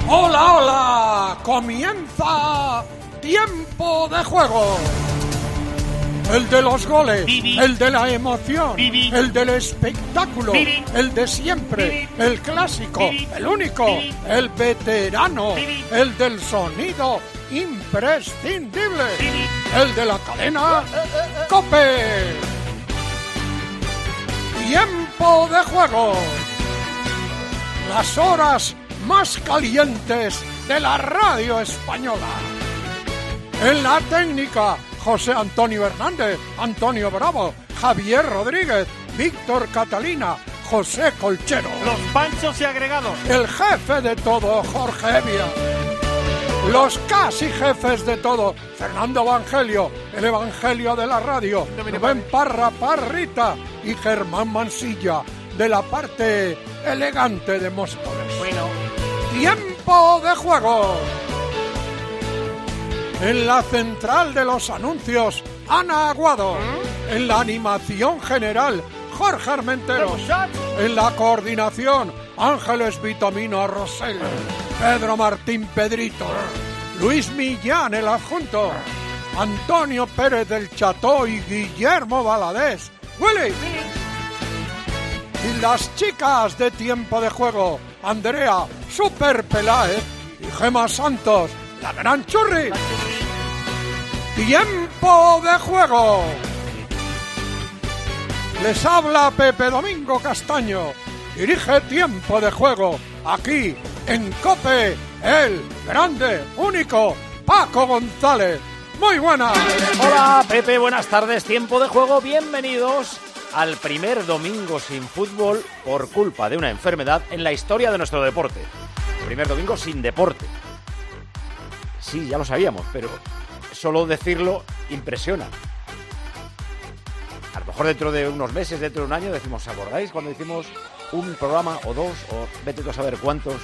¡Hola, hola! ¡Comienza Tiempo de Juego! El de los goles, el de la emoción, el del espectáculo, el de siempre, el clásico, el único, el veterano, el del sonido imprescindible, el de la cadena COPE. Tiempo de Juego. Las horas más calientes de la radio española. En la técnica, José Antonio Hernández, Antonio Bravo, Javier Rodríguez, Víctor Catalina, José Colchero. Los panchos y agregados. El jefe de todo, Jorge Evia. Los casi jefes de todo, Fernando Evangelio, el Evangelio de la radio, Rubén Parra Parrita y Germán Mansilla, de la parte elegante de Móstoles. Bueno. Tiempo de Juego. En la central de los anuncios, Ana Aguado. En la animación general, Jorge Armenteros. En la coordinación, Ángeles Vitamino Rosell. Pedro Martín Pedrito. Luis Millán, el adjunto. Antonio Pérez del Cható y Guillermo Valadez. ¡Willy! Y las chicas de Tiempo de Juego, Andrea Super Peláez y Gema Santos, la gran Churri. Tiempo de Juego. Les habla Pepe Domingo Castaño. Dirige Tiempo de Juego aquí en COPE, el grande, único Paco González. Muy buenas. Hola Pepe, buenas tardes. Tiempo de Juego, bienvenidos al primer domingo sin fútbol por culpa de una enfermedad en la historia de nuestro deporte. Primer domingo sin deporte. Sí, ya lo sabíamos, pero solo decirlo impresiona. A lo mejor dentro de unos meses, dentro de un año, decimos, ¿os acordáis cuando hicimos un programa o dos, o vete tú a saber cuántos,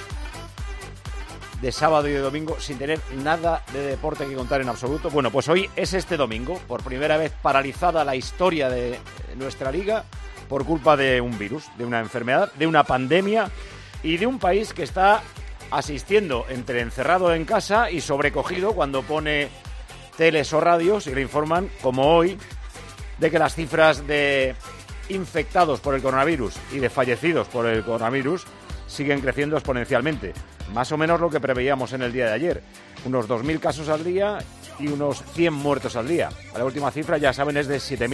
de sábado y de domingo, sin tener nada de deporte que contar en absoluto? Bueno, pues hoy es este domingo, por primera vez paralizada la historia de nuestra liga por culpa de un virus, de una enfermedad, de una pandemia y de un país que está asistiendo entre encerrado en casa y sobrecogido cuando pone teles o radios y le informan, como hoy, de que las cifras de infectados por el coronavirus y de fallecidos por el coronavirus siguen creciendo exponencialmente. Más o menos lo que preveíamos en el día de ayer. Unos 2.000 casos al día y unos 100 muertos al día. La última cifra, ya saben, es de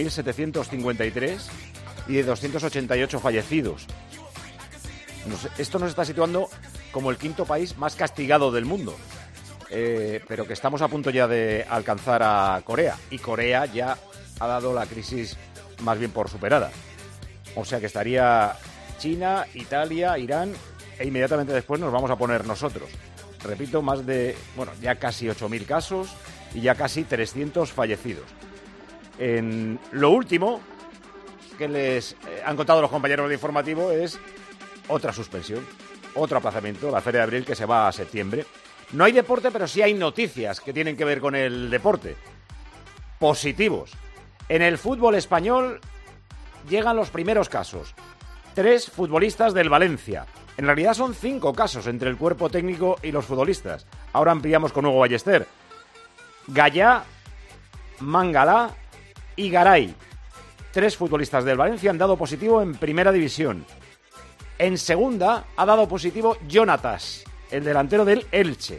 7.753 y de 288 fallecidos. Esto nos está situando como el quinto país más castigado del mundo. Pero que estamos a punto ya de alcanzar a Corea. Y Corea ya ha dado la crisis más bien por superada. O sea que estaría China, Italia, Irán, e inmediatamente después nos vamos a poner nosotros. Repito, ya casi 8.000 casos y ya casi 300 fallecidos. En lo último que les han contado los compañeros de informativo es otra suspensión, otro aplazamiento, la Feria de Abril, que se va a septiembre. No hay deporte, pero sí hay noticias que tienen que ver con el deporte. Positivos. En el fútbol español llegan los primeros casos. 3 futbolistas del Valencia. En realidad son 5 casos entre el cuerpo técnico y los futbolistas. Ahora ampliamos con Hugo Ballester. Gallá, Mangalá y Garay. 3 futbolistas del Valencia han dado positivo en primera división. En segunda ha dado positivo Jonatas, el delantero del Elche.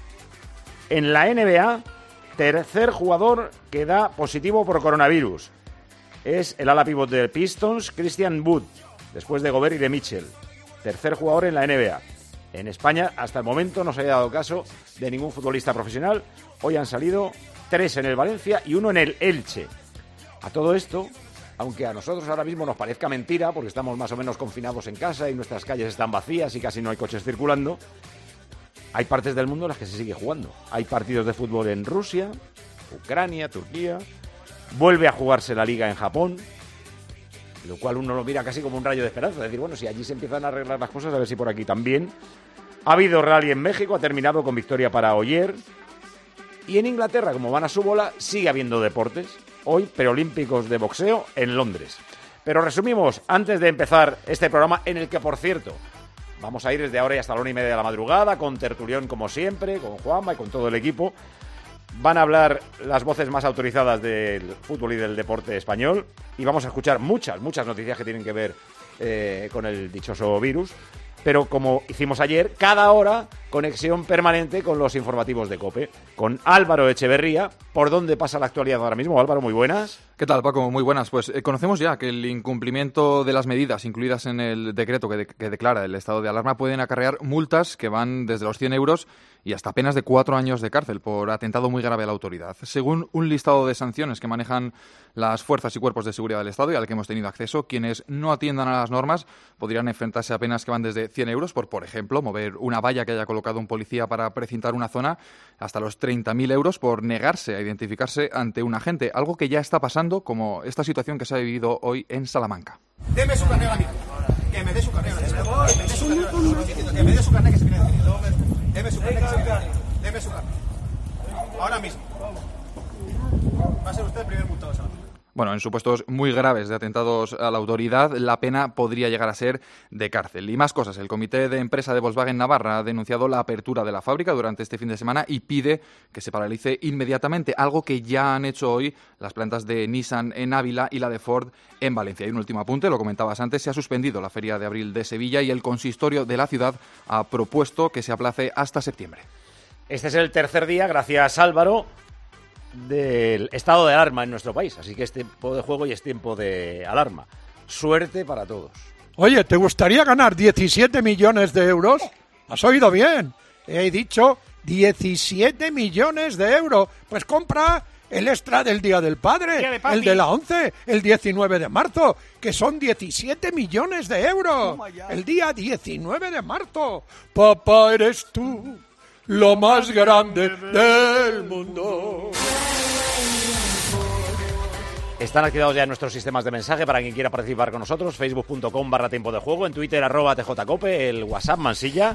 En la NBA, tercer jugador que da positivo por coronavirus. Es el ala pívot de Pistons, Christian Wood, después de Gobert y de Mitchell. Tercer jugador en la NBA. En España, hasta el momento, no se ha dado caso de ningún futbolista profesional. Hoy han salido 3 en el Valencia y 1 en el Elche. A todo esto, aunque a nosotros ahora mismo nos parezca mentira, porque estamos más o menos confinados en casa y nuestras calles están vacías y casi no hay coches circulando, hay partes del mundo en las que se sigue jugando. Hay partidos de fútbol en Rusia, Ucrania, Turquía. Vuelve a jugarse la liga en Japón, lo cual uno lo mira casi como un rayo de esperanza. Es decir, bueno, si allí se empiezan a arreglar las cosas, a ver si por aquí también. Ha habido rally en México, ha terminado con victoria para Oyer. Y en Inglaterra, como van a su bola, sigue habiendo deportes. Hoy, preolímpicos de boxeo en Londres. Pero resumimos, antes de empezar este programa, en el que, por cierto, Vamos a ir desde ahora y hasta la 1:30 de la madrugada, con tertulión como siempre, con Juanma y con todo el equipo. Van a hablar las voces más autorizadas del fútbol y del deporte español y vamos a escuchar muchas noticias que tienen que ver con el dichoso virus. Pero como hicimos ayer, cada hora conexión permanente con los informativos de COPE, con Álvaro Echeverría. ¿Por dónde pasa la actualidad ahora mismo? Álvaro, muy buenas. ¿Qué tal, Paco? Muy buenas. Pues conocemos ya que el incumplimiento de las medidas incluidas en el decreto que declara el estado de alarma pueden acarrear multas que van desde los 100 euros y hasta penas de 4 años de cárcel por atentado muy grave a la autoridad. Según un listado de sanciones que manejan las fuerzas y cuerpos de seguridad del Estado y al que hemos tenido acceso, quienes no atiendan a las normas podrían enfrentarse a penas que van desde 100 euros por ejemplo, mover una valla que haya colocado un policía para precintar una zona, hasta los 30.000 euros por negarse a identificarse ante un agente, algo que ya está pasando, como esta situación que se ha vivido hoy en Salamanca. Deme su carnet a mí. Que me dé su carnet. Que me dé su carnet que se viene detenido. Deme su carnet que se viene detenido. Deme su carnet. Ahora mismo. Va a ser usted el primer multado de Salamanca. Bueno, en supuestos muy graves de atentados a la autoridad, la pena podría llegar a ser de cárcel. Y más cosas. El Comité de Empresa de Volkswagen Navarra ha denunciado la apertura de la fábrica durante este fin de semana y pide que se paralice inmediatamente, algo que ya han hecho hoy las plantas de Nissan en Ávila y la de Ford en Valencia. Y un último apunte, lo comentabas antes, se ha suspendido la Feria de Abril de Sevilla y el consistorio de la ciudad ha propuesto que se aplace hasta septiembre. Este es el tercer día, gracias Álvaro, del estado de alarma en nuestro país. Así que es tiempo de juego y es tiempo de alarma. Suerte para todos. Oye, ¿te gustaría ganar 17 millones de euros? ¿Has oído bien? He dicho 17 millones de euros. Pues compra el extra del Día del Padre, el de la 11, el 19 de marzo, que son 17 millones de euros. El día 19 de marzo. Papá, eres tú, lo más grande del mundo. Están activados ya nuestros sistemas de mensaje para quien quiera participar con nosotros. Facebook.com/tiempo de juego. En Twitter @TJCope. El WhatsApp Mansilla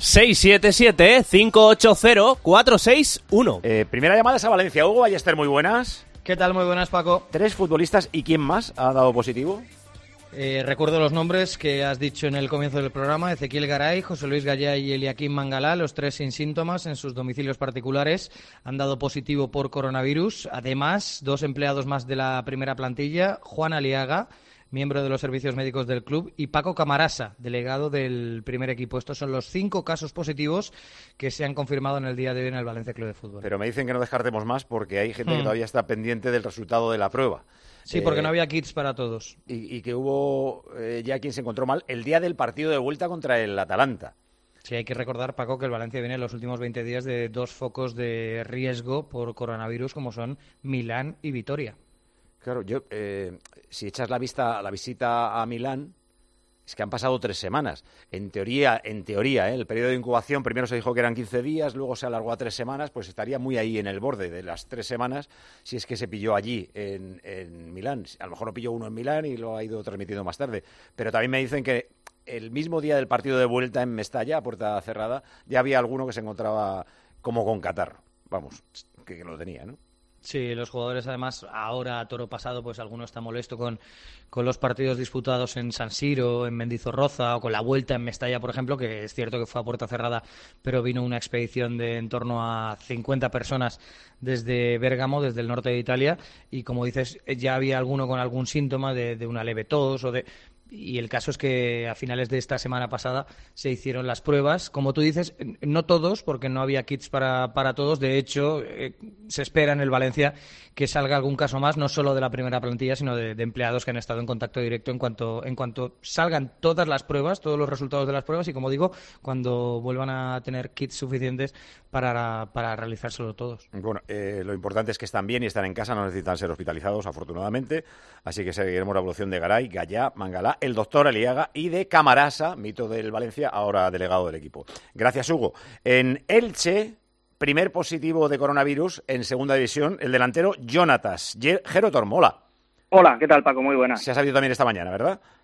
677-580-461. Primera llamada es a Valencia. Hugo Ballester, muy buenas. ¿Qué tal? Muy buenas, Paco. 3 futbolistas. ¿Y quién más ha dado positivo? Recuerdo los nombres que has dicho en el comienzo del programa: Ezequiel Garay, José Luis Gallá y Eliaquim Mangalá, los 3 sin síntomas en sus domicilios particulares, han dado positivo por coronavirus. Además, 2 empleados más de la primera plantilla: Juan Aliaga, miembro de los servicios médicos del club, y Paco Camarasa, delegado del primer equipo. Estos son los 5 casos positivos que se han confirmado en el día de hoy en el Valencia Club de Fútbol. Pero me dicen que no descartemos más porque hay gente que todavía está pendiente del resultado de la prueba. Sí, porque no había kits para todos. Y que hubo ya quien se encontró mal el día del partido de vuelta contra el Atalanta. Sí, hay que recordar, Paco, que el Valencia viene en los últimos 20 días de 2 focos de riesgo por coronavirus, como son Milán y Vitoria. Claro, si echas la visita a Milán, es que han pasado 3 semanas. En teoría, el periodo de incubación primero se dijo que eran 15 días, luego se alargó a 3 semanas, pues estaría muy ahí en el borde de las 3 semanas si es que se pilló allí en Milán. A lo mejor no pilló uno en Milán y lo ha ido transmitiendo más tarde. Pero también me dicen que el mismo día del partido de vuelta en Mestalla, a puerta cerrada, ya había alguno que se encontraba como con catarro. Vamos, que lo tenía, ¿no? Sí, los jugadores además ahora a toro pasado, pues alguno está molesto con los partidos disputados en San Siro, en Mendizorroza o con la vuelta en Mestalla, por ejemplo, que es cierto que fue a puerta cerrada, pero vino una expedición de en torno a 50 personas desde Bérgamo, desde el norte de Italia, y como dices, ya había alguno con algún síntoma de una leve tos o de... Y el caso es que a finales de esta semana pasada se hicieron las pruebas. Como tú dices, no todos, porque no había kits para todos. De hecho, se espera en el Valencia que salga algún caso más, no solo de la primera plantilla, sino de empleados que han estado en contacto directo en cuanto salgan todas las pruebas, todos los resultados de las pruebas y, como digo, cuando vuelvan a tener kits suficientes para realizárselo todos. Bueno, lo importante es que están bien y están en casa, no necesitan ser hospitalizados, afortunadamente. Así que seguiremos la evolución de Garay, Gallá, Mangalá, el doctor Aliaga y de Camarasa, mito del Valencia, ahora delegado del equipo. Gracias, Hugo. En Elche, primer positivo de coronavirus en segunda división, el delantero Jonatas. Jero Tormola. Hola, ¿qué tal, Paco? Muy buenas. Se ha sabido también esta mañana, ¿verdad?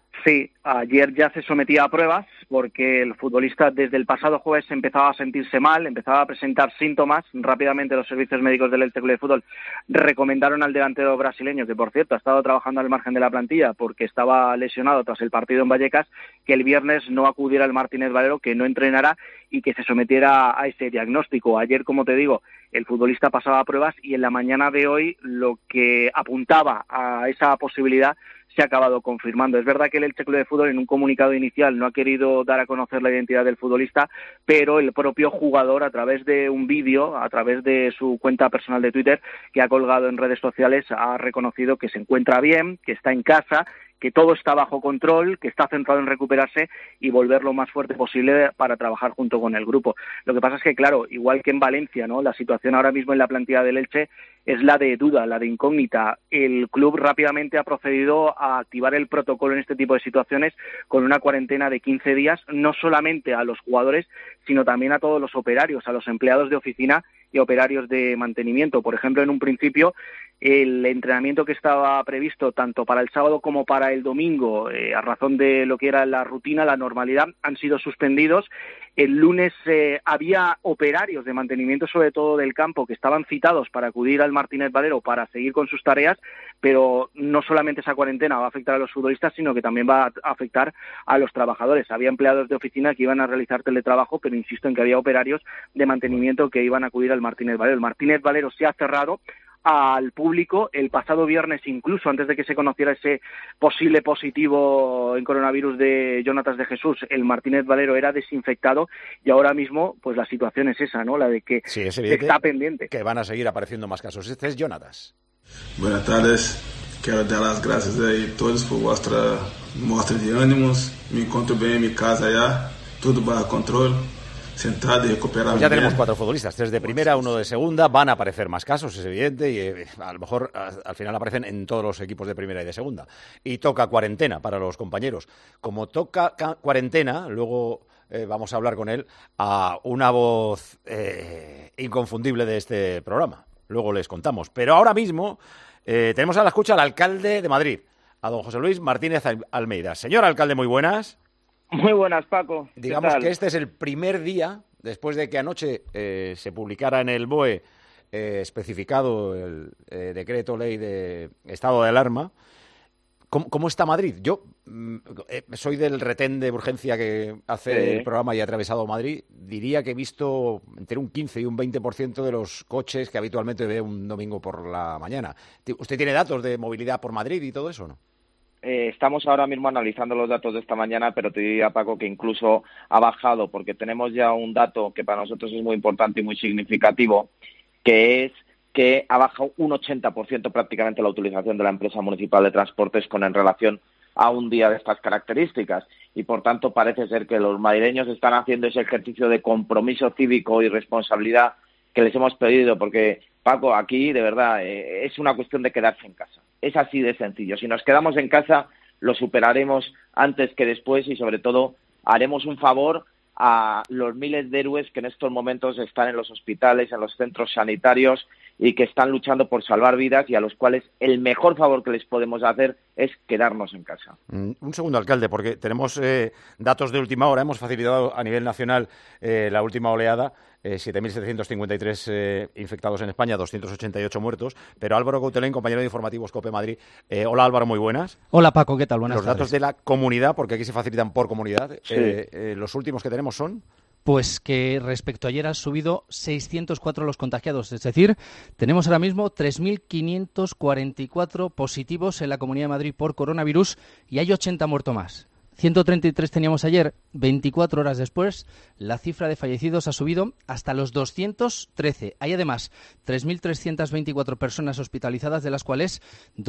Sí, ayer ya se sometía a pruebas porque el futbolista desde el pasado jueves empezaba a sentirse mal, empezaba a presentar síntomas. Rápidamente los servicios médicos del Elche Club de Fútbol recomendaron al delantero brasileño, que por cierto ha estado trabajando al margen de la plantilla porque estaba lesionado tras el partido en Vallecas, que el viernes no acudiera al Martínez Valero, que no entrenara y que se sometiera a ese diagnóstico. Ayer, como te digo, el futbolista pasaba a pruebas y en la mañana de hoy lo que apuntaba a esa posibilidad se ha acabado confirmando. Es verdad que el Elche Club de Fútbol en un comunicado inicial no ha querido dar a conocer la identidad del futbolista, pero el propio jugador, a través de un vídeo, a través de su cuenta personal de Twitter que ha colgado en redes sociales, ha reconocido que se encuentra bien, que está en casa, que todo está bajo control, que está centrado en recuperarse y volver lo más fuerte posible para trabajar junto con el grupo. Lo que pasa es que, claro, igual que en Valencia, ¿no?, la situación ahora mismo en la plantilla del Elche es la de duda, la de incógnita. El club rápidamente ha procedido a activar el protocolo en este tipo de situaciones con una cuarentena de 15 días, no solamente a los jugadores, sino también a todos los operarios, a los empleados de oficina y operarios de mantenimiento. Por ejemplo, en un principio, el entrenamiento que estaba previsto tanto para el sábado como para el domingo, a razón de lo que era la rutina, la normalidad, han sido suspendidos. El lunes había operarios de mantenimiento, sobre todo del campo, que estaban citados para acudir al Martínez Valero para seguir con sus tareas, pero no solamente esa cuarentena va a afectar a los futbolistas, sino que también va a afectar a los trabajadores. Había empleados de oficina que iban a realizar teletrabajo, pero insisto en que había operarios de mantenimiento que iban a acudir al Martínez Valero. El Martínez Valero se ha cerrado al público. El pasado viernes, incluso antes de que se conociera ese posible positivo en coronavirus de Jonatas de Jesús, el Martínez Valero era desinfectado y ahora mismo pues la situación es esa, ¿no?, la de que sí, es evidente está pendiente. Que van a seguir apareciendo más casos. Este es Jonatas. Buenas tardes, quiero dar las gracias a todos por vuestra muestra de ánimos. Me encuentro bien en mi casa ya, todo bajo control. Sentado y recuperado. Pues ya tenemos 4 futbolistas, 3 de primera, 1 de segunda. Van a aparecer más casos, es evidente, y a lo mejor al final aparecen en todos los equipos de primera y de segunda. Y toca cuarentena para los compañeros. Como toca cuarentena, luego vamos a hablar con él, a una voz inconfundible de este programa. Luego les contamos. Pero ahora mismo tenemos a la escucha al alcalde de Madrid, a don José Luis Martínez Almeida. Señor alcalde, muy buenas. Muy buenas, Paco. Digamos que este es el primer día, después de que anoche se publicara en el BOE especificado el decreto ley de estado de alarma. ¿Cómo está Madrid? Yo soy del retén de urgencia que hace el programa y ha atravesado Madrid. Diría que he visto entre un 15 y un 20% de los coches que habitualmente ve un domingo por la mañana. ¿Usted tiene datos de movilidad por Madrid y todo eso, no? Estamos ahora mismo analizando los datos de esta mañana, pero te diría, Paco, que incluso ha bajado, porque tenemos ya un dato que para nosotros es muy importante y muy significativo, que es que ha bajado un 80% prácticamente la utilización de la empresa municipal de transportes en relación a un día de estas características. Y, por tanto, parece ser que los madrileños están haciendo ese ejercicio de compromiso cívico y responsabilidad que les hemos pedido, porque, Paco, aquí, de verdad, es una cuestión de quedarse en casa. Es así de sencillo. Si nos quedamos en casa, lo superaremos antes que después y, sobre todo, haremos un favor a los miles de héroes que en estos momentos están en los hospitales, en los centros sanitarios y que están luchando por salvar vidas y a los cuales el mejor favor que les podemos hacer es quedarnos en casa. Un segundo, alcalde, porque tenemos datos de última hora. Hemos facilitado a nivel nacional la última oleada, 7.753 infectados en España, 288 muertos. Pero Álvaro Coutelén, compañero de informativos COPE Madrid. Hola, Álvaro, muy buenas. Hola, Paco, ¿qué tal? Buenas tardes. Los datos de la comunidad, porque aquí se facilitan por comunidad. Sí. Los últimos que tenemos son... Pues que respecto a ayer han subido 604 los contagiados, es decir, tenemos ahora mismo 3.544 positivos en la Comunidad de Madrid por coronavirus y hay 80 muertos más. 133 teníamos ayer, 24 horas después, la cifra de fallecidos ha subido hasta los 213. Hay además 3.324 personas hospitalizadas, de las cuales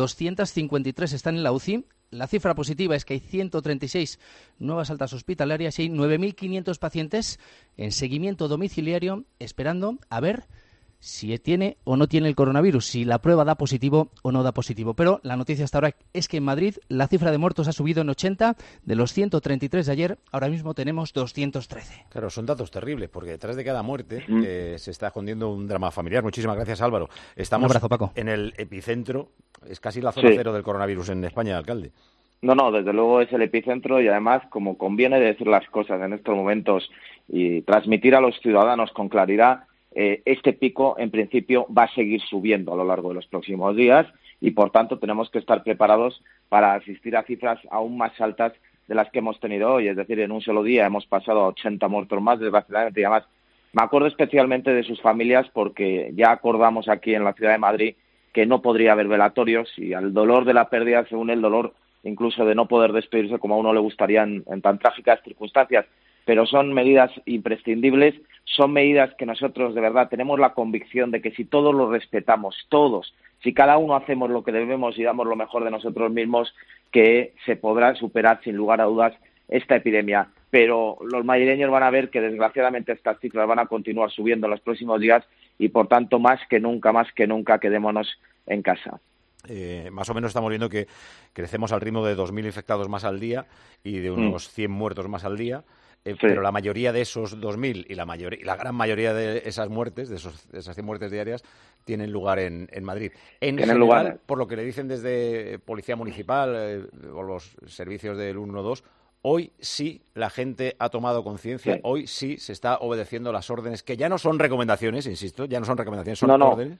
253 están en la UCI. La cifra positiva es que hay 136 nuevas altas hospitalarias y hay 9.500 pacientes en seguimiento domiciliario esperando a ver si tiene o no tiene el coronavirus, si la prueba da positivo o no da positivo. Pero la noticia hasta ahora es que en Madrid la cifra de muertos ha subido en 80. De los 133 de ayer, ahora mismo tenemos 213. Claro, son datos terribles, porque detrás de cada muerte se está escondiendo un drama familiar. Muchísimas gracias, Álvaro. Estamos un abrazo, Paco. En el epicentro, es casi la zona cero del coronavirus en España, alcalde. No, desde luego es el epicentro y además, como conviene decir las cosas en estos momentos y transmitir a los ciudadanos con claridad, este pico en principio va a seguir subiendo a lo largo de los próximos días y por tanto tenemos que estar preparados para asistir a cifras aún más altas de las que hemos tenido hoy. Es decir, en un solo día hemos pasado a 80 muertos más, desgraciadamente, y además me acuerdo especialmente de sus familias porque ya acordamos aquí en la ciudad de Madrid que no podría haber velatorios y al dolor de la pérdida se une el dolor incluso de no poder despedirse como a uno le gustaría en tan trágicas circunstancias. Pero son medidas imprescindibles, son medidas que nosotros de verdad tenemos la convicción de que si todos lo respetamos, todos, si cada uno hacemos lo que debemos y damos lo mejor de nosotros mismos, que se podrá superar sin lugar a dudas esta epidemia. Pero los madrileños van a ver que desgraciadamente estas cifras van a continuar subiendo en los próximos días y por tanto más que nunca quedémonos en casa. Más o menos estamos viendo que crecemos al ritmo de 2.000 infectados más al día y de unos 100 muertos más al día. Sí. Pero la mayoría de esos 2.000 y la gran mayoría de esas muertes, de esas 100 muertes diarias, tienen lugar en Madrid. En general, por lo que le dicen desde Policía Municipal o los servicios del 112, hoy sí la gente ha tomado conciencia, sí. Hoy sí se está obedeciendo las órdenes, que ya no son recomendaciones, insisto, ya no son recomendaciones, son órdenes.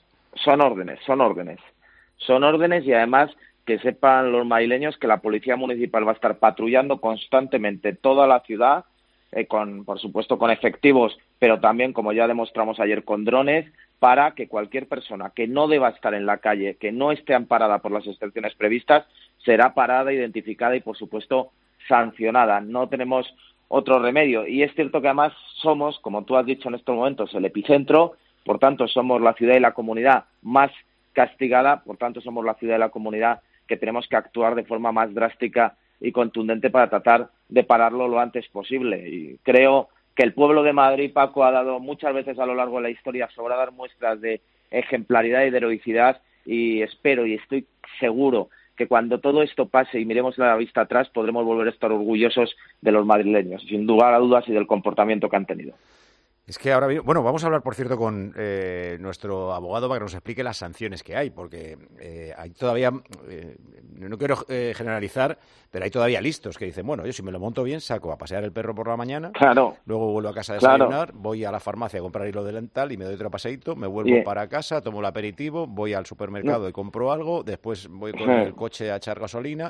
Son órdenes y además que sepan los madrileños que la Policía Municipal va a estar patrullando constantemente toda la ciudad, por supuesto con efectivos, pero también, como ya demostramos ayer, con drones, para que cualquier persona que no deba estar en la calle, que no esté amparada por las excepciones previstas, será parada, identificada y, por supuesto, sancionada. No tenemos otro remedio. Y es cierto que además somos, como tú has dicho en estos momentos, el epicentro, por tanto somos la ciudad y la comunidad más castigada, por tanto somos la ciudad y la comunidad que tenemos que actuar de forma más drástica y contundente para tratar de pararlo lo antes posible. Y creo que el pueblo de Madrid, Paco, ha dado muchas veces a lo largo de la historia sobradas muestras de ejemplaridad y de heroicidad y espero y estoy seguro que cuando todo esto pase y miremos la vista atrás podremos volver a estar orgullosos de los madrileños, sin lugar a dudas, y del comportamiento que han tenido. Es que ahora, bueno, vamos a hablar, por cierto, con nuestro abogado para que nos explique las sanciones que hay, porque hay todavía, no quiero generalizar, pero hay todavía listos que dicen, bueno, yo si me lo monto bien, saco a pasear el perro por la mañana, luego vuelvo a casa a desayunar, voy a la farmacia a comprar hilo dental y me doy otro paseíto, me vuelvo para casa, tomo el aperitivo, voy al supermercado y compro algo, después voy con el coche a echar gasolina.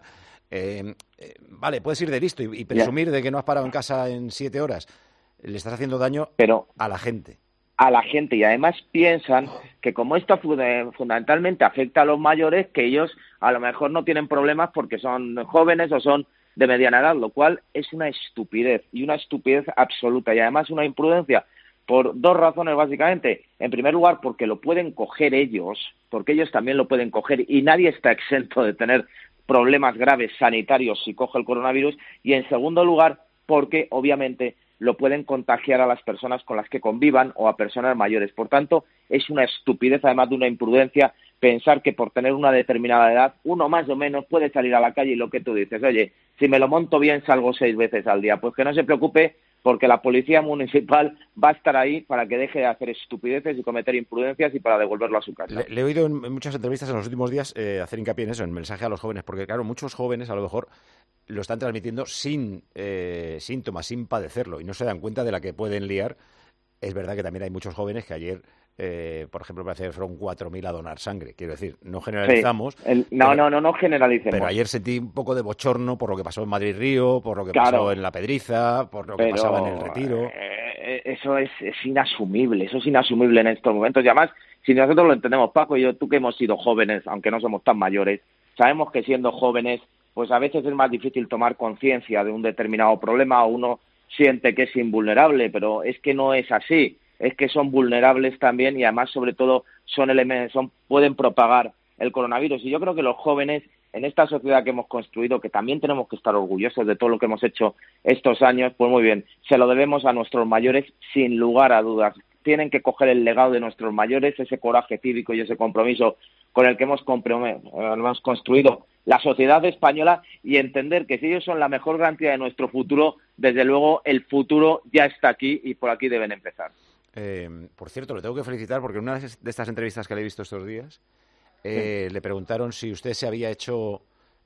Vale, puedes ir de listo y presumir de que no has parado en casa en 7 horas. Le estás haciendo daño a la gente. A la gente, y además piensan que como esto fundamentalmente afecta a los mayores, que ellos a lo mejor no tienen problemas porque son jóvenes o son de mediana edad, lo cual es una estupidez, y una estupidez absoluta, y además una imprudencia, por 2 razones básicamente. En primer lugar, porque lo pueden coger ellos, porque ellos también lo pueden coger, y nadie está exento de tener problemas graves sanitarios si coge el coronavirus, y en segundo lugar, porque obviamente lo pueden contagiar a las personas con las que convivan o a personas mayores. Por tanto, es una estupidez, además de una imprudencia, pensar que por tener una determinada edad, uno más o menos puede salir a la calle y lo que tú dices, oye, si me lo monto bien salgo 6 veces al día. Pues que no se preocupe, porque la Policía Municipal va a estar ahí para que deje de hacer estupideces y cometer imprudencias y para devolverlo a su casa. Le he oído en muchas entrevistas en los últimos días hacer hincapié en eso, en mensaje a los jóvenes, porque claro, muchos jóvenes a lo mejor lo están transmitiendo sin síntomas, sin padecerlo, y no se dan cuenta de la que pueden liar. Es verdad que también hay muchos jóvenes que ayer, por ejemplo, me parece que fueron 4.000 a donar sangre. Quiero decir, no generalizamos. No generalicemos. Pero ayer sentí un poco de bochorno por lo que pasó en Madrid-Río, por lo que pasó en La Pedriza, por lo que pasaba en el Retiro. Eso es inasumible, en estos momentos. Y además, si nosotros lo entendemos, Paco y yo, tú que hemos sido jóvenes, aunque no somos tan mayores, sabemos que siendo jóvenes, pues a veces es más difícil tomar conciencia de un determinado problema, o uno siente que es invulnerable, pero es que no es así, es que son vulnerables también y además sobre todo pueden propagar el coronavirus. Y yo creo que los jóvenes en esta sociedad que hemos construido, que también tenemos que estar orgullosos de todo lo que hemos hecho estos años, pues muy bien, se lo debemos a nuestros mayores sin lugar a dudas. Tienen que coger el legado de nuestros mayores, ese coraje cívico y ese compromiso con el que hemos construido la sociedad española, y entender que si ellos son la mejor garantía de nuestro futuro, desde luego el futuro ya está aquí y por aquí deben empezar. Por cierto, le tengo que felicitar porque en una de estas entrevistas que le he visto estos días, le preguntaron si usted se había hecho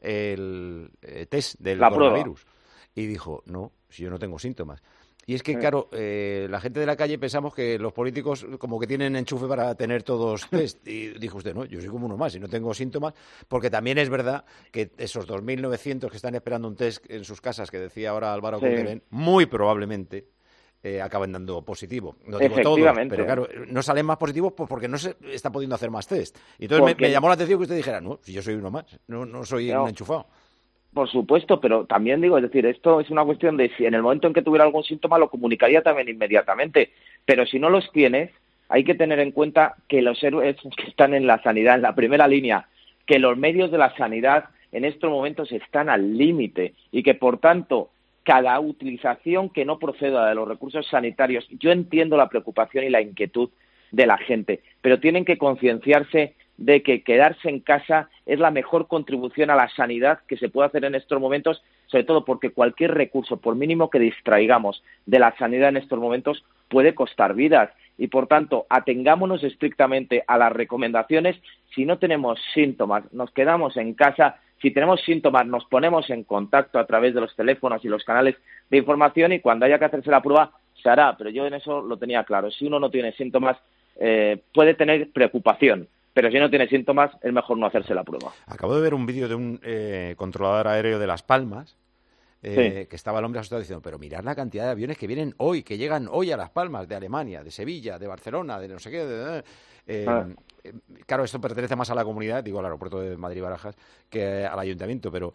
el test del la coronavirus. Prueba. Y dijo, no, si yo no tengo síntomas. Y es que, claro, la gente de la calle pensamos que los políticos como que tienen enchufe para tener todos test. Y dijo usted, no, yo soy como uno más y no tengo síntomas, porque también es verdad que esos 2.900 que están esperando un test en sus casas, que decía ahora Álvaro Coquelén, muy probablemente acaban dando positivo. No digo todos, pero claro, no salen más positivos porque no se está pudiendo hacer más test. Y entonces me llamó la atención que usted dijera, no, si yo soy uno más, no soy un enchufado. Por supuesto, pero también digo, es decir, esto es una cuestión de si en el momento en que tuviera algún síntoma lo comunicaría también inmediatamente, pero si no los tienes, hay que tener en cuenta que los héroes que están en la sanidad, en la primera línea, que los medios de la sanidad en estos momentos están al límite y que, por tanto, cada utilización que no proceda de los recursos sanitarios, yo entiendo la preocupación y la inquietud de la gente, pero tienen que concienciarse de que quedarse en casa es la mejor contribución a la sanidad que se puede hacer en estos momentos, sobre todo porque cualquier recurso, por mínimo que distraigamos de la sanidad en estos momentos, puede costar vidas. Y, por tanto, atengámonos estrictamente a las recomendaciones. Si no tenemos síntomas, nos quedamos en casa. Si tenemos síntomas, nos ponemos en contacto a través de los teléfonos y los canales de información y cuando haya que hacerse la prueba, se hará. Pero yo en eso lo tenía claro. Si uno no tiene síntomas, puede tener preocupación. Pero si no tiene síntomas, es mejor no hacerse la prueba. Acabo de ver un vídeo de un controlador aéreo de Las Palmas, que estaba el hombre asustado diciendo, pero mirad la cantidad de aviones que vienen hoy, que llegan hoy a Las Palmas, de Alemania, de Sevilla, de Barcelona, de no sé qué. Claro, esto pertenece más a la comunidad, digo al aeropuerto de Madrid-Barajas, que al ayuntamiento, pero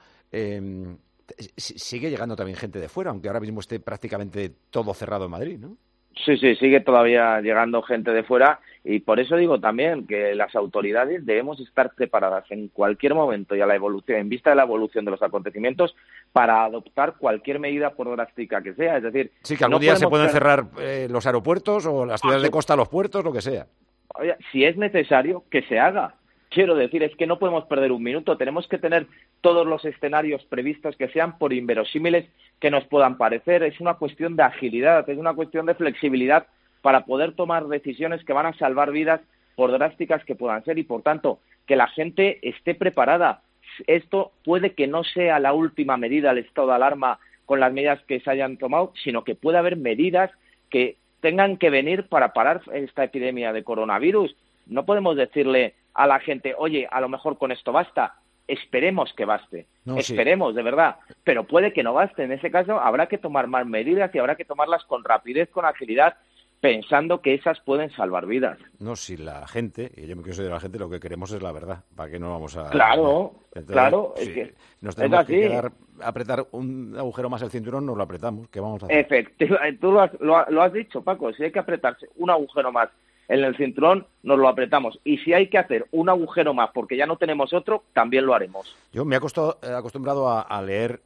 sigue llegando también gente de fuera, aunque ahora mismo esté prácticamente todo cerrado en Madrid, ¿no? Sí, sigue todavía llegando gente de fuera y por eso digo también que las autoridades debemos estar preparadas en cualquier momento y a la evolución, en vista de la evolución de los acontecimientos, para adoptar cualquier medida por drástica que sea. Es decir, sí, que algún día se pueden cerrar los aeropuertos o las ciudades de costa, los puertos, lo que sea. Oye, si es necesario, que se haga. Quiero decir, es que no podemos perder un minuto. Tenemos que tener todos los escenarios previstos que sean, por inverosímiles que nos puedan parecer. Es una cuestión de agilidad, es una cuestión de flexibilidad para poder tomar decisiones que van a salvar vidas, por drásticas que puedan ser, y por tanto, que la gente esté preparada. Esto puede que no sea la última medida, el estado de alarma, con las medidas que se hayan tomado, sino que puede haber medidas que tengan que venir para parar esta epidemia de coronavirus. No podemos decirle a la gente, oye, a lo mejor con esto basta. Esperemos que baste, esperemos, de verdad, pero puede que no baste. En ese caso habrá que tomar más medidas y habrá que tomarlas con rapidez, con agilidad, pensando que esas pueden salvar vidas. No, si la gente, y yo me quiero de la gente, lo que queremos es la verdad, ¿para qué no vamos a...? Claro, entonces, claro, si es que nos tenemos es así. que apretar un agujero más el cinturón, nos lo apretamos, ¿qué vamos a hacer? Efectivamente, tú lo has dicho, Paco, si hay que apretarse un agujero más en el cinturón, nos lo apretamos. Y si hay que hacer un agujero más porque ya no tenemos otro, también lo haremos. Yo me he acostumbrado a leer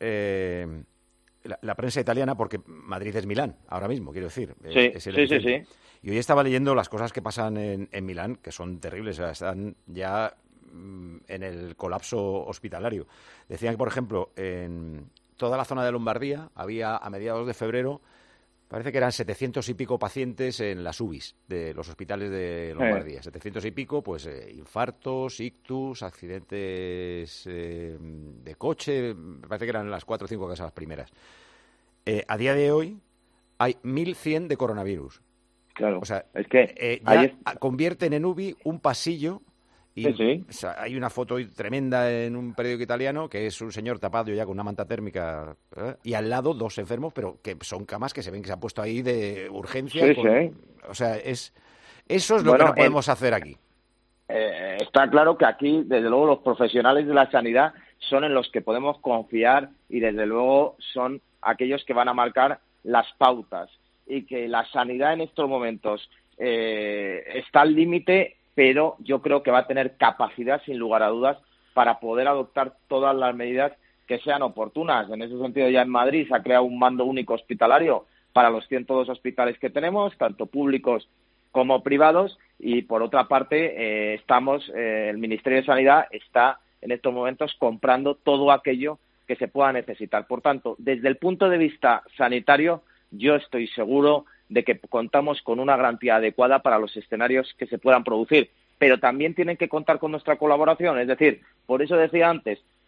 la prensa italiana porque Madrid es Milán, ahora mismo, quiero decir. Sí. Y hoy estaba leyendo las cosas que pasan en Milán, que son terribles, o sea, están ya en el colapso hospitalario. Decían que, por ejemplo, en toda la zona de Lombardía había, a mediados de febrero, parece que eran 700 y pico pacientes en las UBIs de los hospitales de Lombardía. 700 y pico, pues infartos, ictus, accidentes de coche, parece que eran las 4 o 5 que son las primeras. A día de hoy hay 1.100 de coronavirus. Claro, o sea, es que convierten en UBI un pasillo. Y o sea, hay una foto tremenda en un periódico italiano que es un señor tapado ya con una manta térmica y al lado 2 enfermos, pero que son camas que se ven que se han puesto ahí de urgencia. O sea, eso es lo que no podemos hacer aquí. Está claro que aquí, desde luego, los profesionales de la sanidad son en los que podemos confiar y, desde luego, son aquellos que van a marcar las pautas. Y que la sanidad en estos momentos está al límite, pero yo creo que va a tener capacidad, sin lugar a dudas, para poder adoptar todas las medidas que sean oportunas. En ese sentido, ya en Madrid se ha creado un mando único hospitalario para los 102 hospitales que tenemos, tanto públicos como privados, y por otra parte, el Ministerio de Sanidad está en estos momentos comprando todo aquello que se pueda necesitar. Por tanto, desde el punto de vista sanitario, yo estoy seguro de que contamos con una garantía adecuada para los escenarios que se puedan producir, pero también tienen que contar con nuestra colaboración. Es decir, por eso decía antes,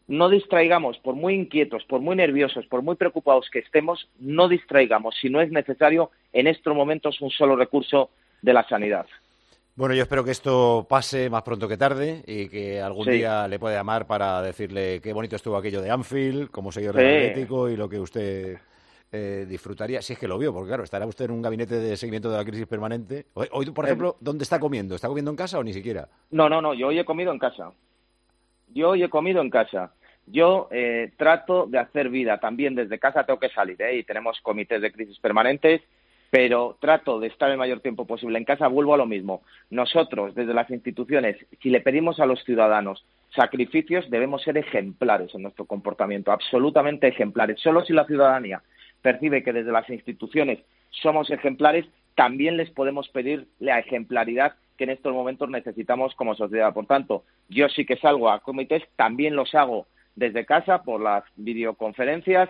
no distraigamos, por muy inquietos, por muy nerviosos, por muy preocupados que estemos, no distraigamos, si no es necesario, en estos momentos un solo recurso de la sanidad. Bueno, yo espero que esto pase más pronto que tarde y que algún día le pueda llamar para decirle qué bonito estuvo aquello de Anfield, como seguidor del Atlético y lo que usted disfrutaría, si es que lo vio, porque claro, estará usted en un gabinete de seguimiento de la crisis permanente. Hoy, por ejemplo, ¿dónde está comiendo? ¿Está comiendo en casa o ni siquiera? No, yo hoy he comido en casa. Yo trato de hacer vida también desde casa, tengo que salir, y tenemos comités de crisis permanentes, pero trato de estar el mayor tiempo posible en casa. Vuelvo a lo mismo. Nosotros, desde las instituciones, si le pedimos a los ciudadanos sacrificios, debemos ser ejemplares en nuestro comportamiento, absolutamente ejemplares. Solo si la ciudadanía percibe que desde las instituciones somos ejemplares, también les podemos pedir la ejemplaridad que en estos momentos necesitamos como sociedad. Por tanto, yo sí que salgo a comités, también los hago desde casa por las videoconferencias,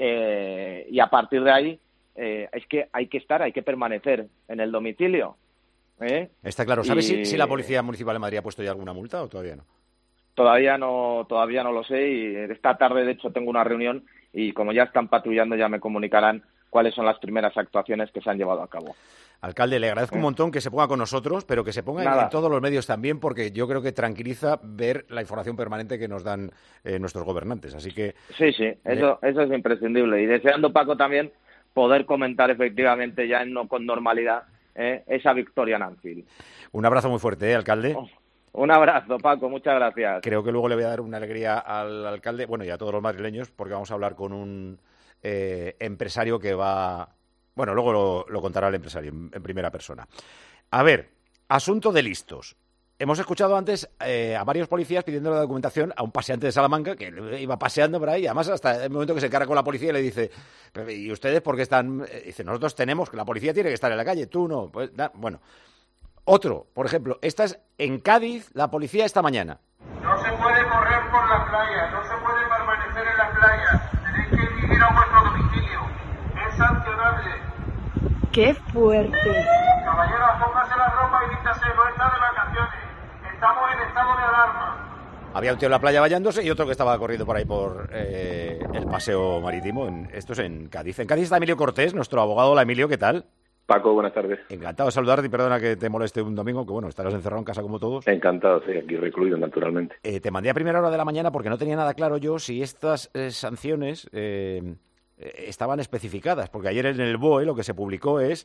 y a partir de ahí es que hay que permanecer en el domicilio. Está claro. ¿Sabes si la Policía Municipal de Madrid ha puesto ya alguna multa o todavía no? Todavía no lo sé, y esta tarde, de hecho, tengo una reunión y como ya están patrullando ya me comunicarán cuáles son las primeras actuaciones que se han llevado a cabo. Alcalde, le agradezco un montón que se ponga con nosotros, pero que se ponga en todos los medios también, porque yo creo que tranquiliza ver la información permanente que nos dan nuestros gobernantes. Así que Sí, eso es imprescindible. Y deseando, Paco, también poder comentar efectivamente ya con normalidad esa victoria en Anfield. Un abrazo muy fuerte, alcalde. Un abrazo, Paco, muchas gracias. Creo que luego le voy a dar una alegría al alcalde, bueno, y a todos los madrileños, porque vamos a hablar con un empresario que va... Bueno, luego lo contará el empresario en primera persona. A ver, asunto de listos. Hemos escuchado antes a varios policías pidiendo la documentación a un paseante de Salamanca que iba paseando por ahí, además hasta el momento que se encara con la policía y le dice, ¿y ustedes por qué están...? Dice, nosotros tenemos, que la policía tiene que estar en la calle, tú no. Pues, bueno, otro, por ejemplo, esta es en Cádiz, la policía esta mañana. No se puede correr por la playa, no se puede permanecer en la playa, tenéis que vivir a vuestro domicilio, es sancionable. ¡Qué fuerte! Caballero, póngase la ropa y vístase, no está de vacaciones, estamos en estado de alarma. Había un tío en la playa bañándose y otro que estaba corriendo por ahí por el paseo marítimo. Esto es en Cádiz. En Cádiz está Emilio Cortés, nuestro abogado. Hola, Emilio, ¿qué tal? Paco, buenas tardes. Encantado de saludarte y perdona que te moleste un domingo, que bueno, estarás encerrado en casa como todos. Encantado, sí, aquí recluido, naturalmente. Te mandé a primera hora de la mañana porque no tenía nada claro yo si estas sanciones estaban especificadas, porque ayer en el BOE lo que se publicó es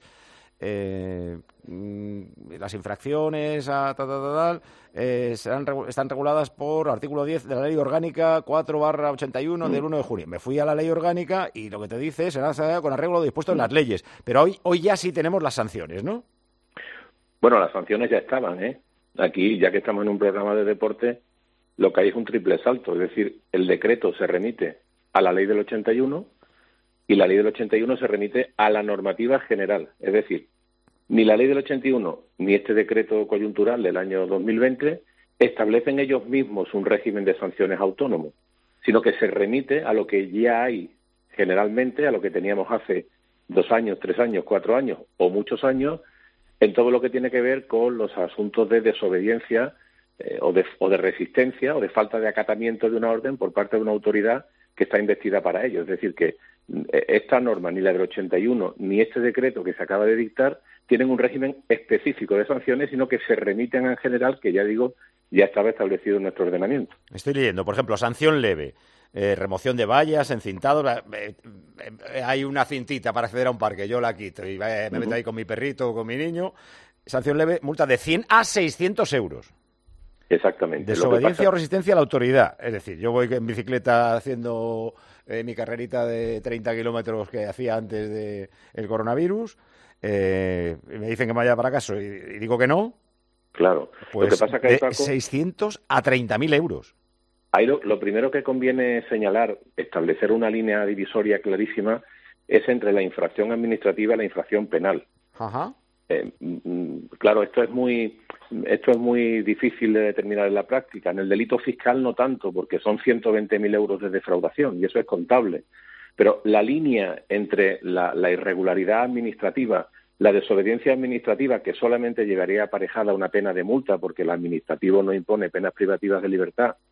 las infracciones están reguladas por artículo 10 de la Ley Orgánica 4/81 del 1 de junio. Me fui a la Ley Orgánica y lo que te dice será con arreglo dispuesto en las leyes. Pero hoy ya sí tenemos las sanciones, ¿no? Bueno, las sanciones ya estaban, Aquí, ya que estamos en un programa de deporte, lo que hay es un triple salto. Es decir, el decreto se remite a la Ley del 81 y la Ley del 81 se remite a la normativa general. Es decir, ni la Ley del 81 ni este decreto coyuntural del año 2020 establecen ellos mismos un régimen de sanciones autónomo, sino que se remite a lo que ya hay generalmente, a lo que teníamos hace 2 años, 3 años, 4 años o muchos años, en todo lo que tiene que ver con los asuntos de desobediencia o de resistencia o de falta de acatamiento de una orden por parte de una autoridad que está investida para ello. Es decir, que esta norma, ni la del 81, ni este decreto que se acaba de dictar, tienen un régimen específico de sanciones, sino que se remiten en general, que ya digo, ya estaba establecido en nuestro ordenamiento. Estoy leyendo, por ejemplo, sanción leve, remoción de vallas, encintado, hay una cintita para acceder a un parque, yo la quito y me meto ahí con mi perrito o con mi niño. Sanción leve, multa de 100 a 600 euros. Exactamente. Desobediencia o resistencia a la autoridad. Es decir, yo voy en bicicleta haciendo mi carrerita de 30 kilómetros que hacía antes del coronavirus, me dicen que me vaya para casa y digo que no. Claro. Pues lo que pasa que hay, Paco, 600 a 30.000 euros. Ahí lo primero que conviene señalar, establecer una línea divisoria clarísima, es entre la infracción administrativa y la infracción penal. Ajá. Claro, esto es muy difícil de determinar en la práctica. En el delito fiscal no tanto, porque son 120.000 euros de defraudación y eso es contable. Pero la línea entre la irregularidad administrativa, la desobediencia administrativa, que solamente llevaría aparejada una pena de multa, porque el administrativo no impone penas privativas de libertad,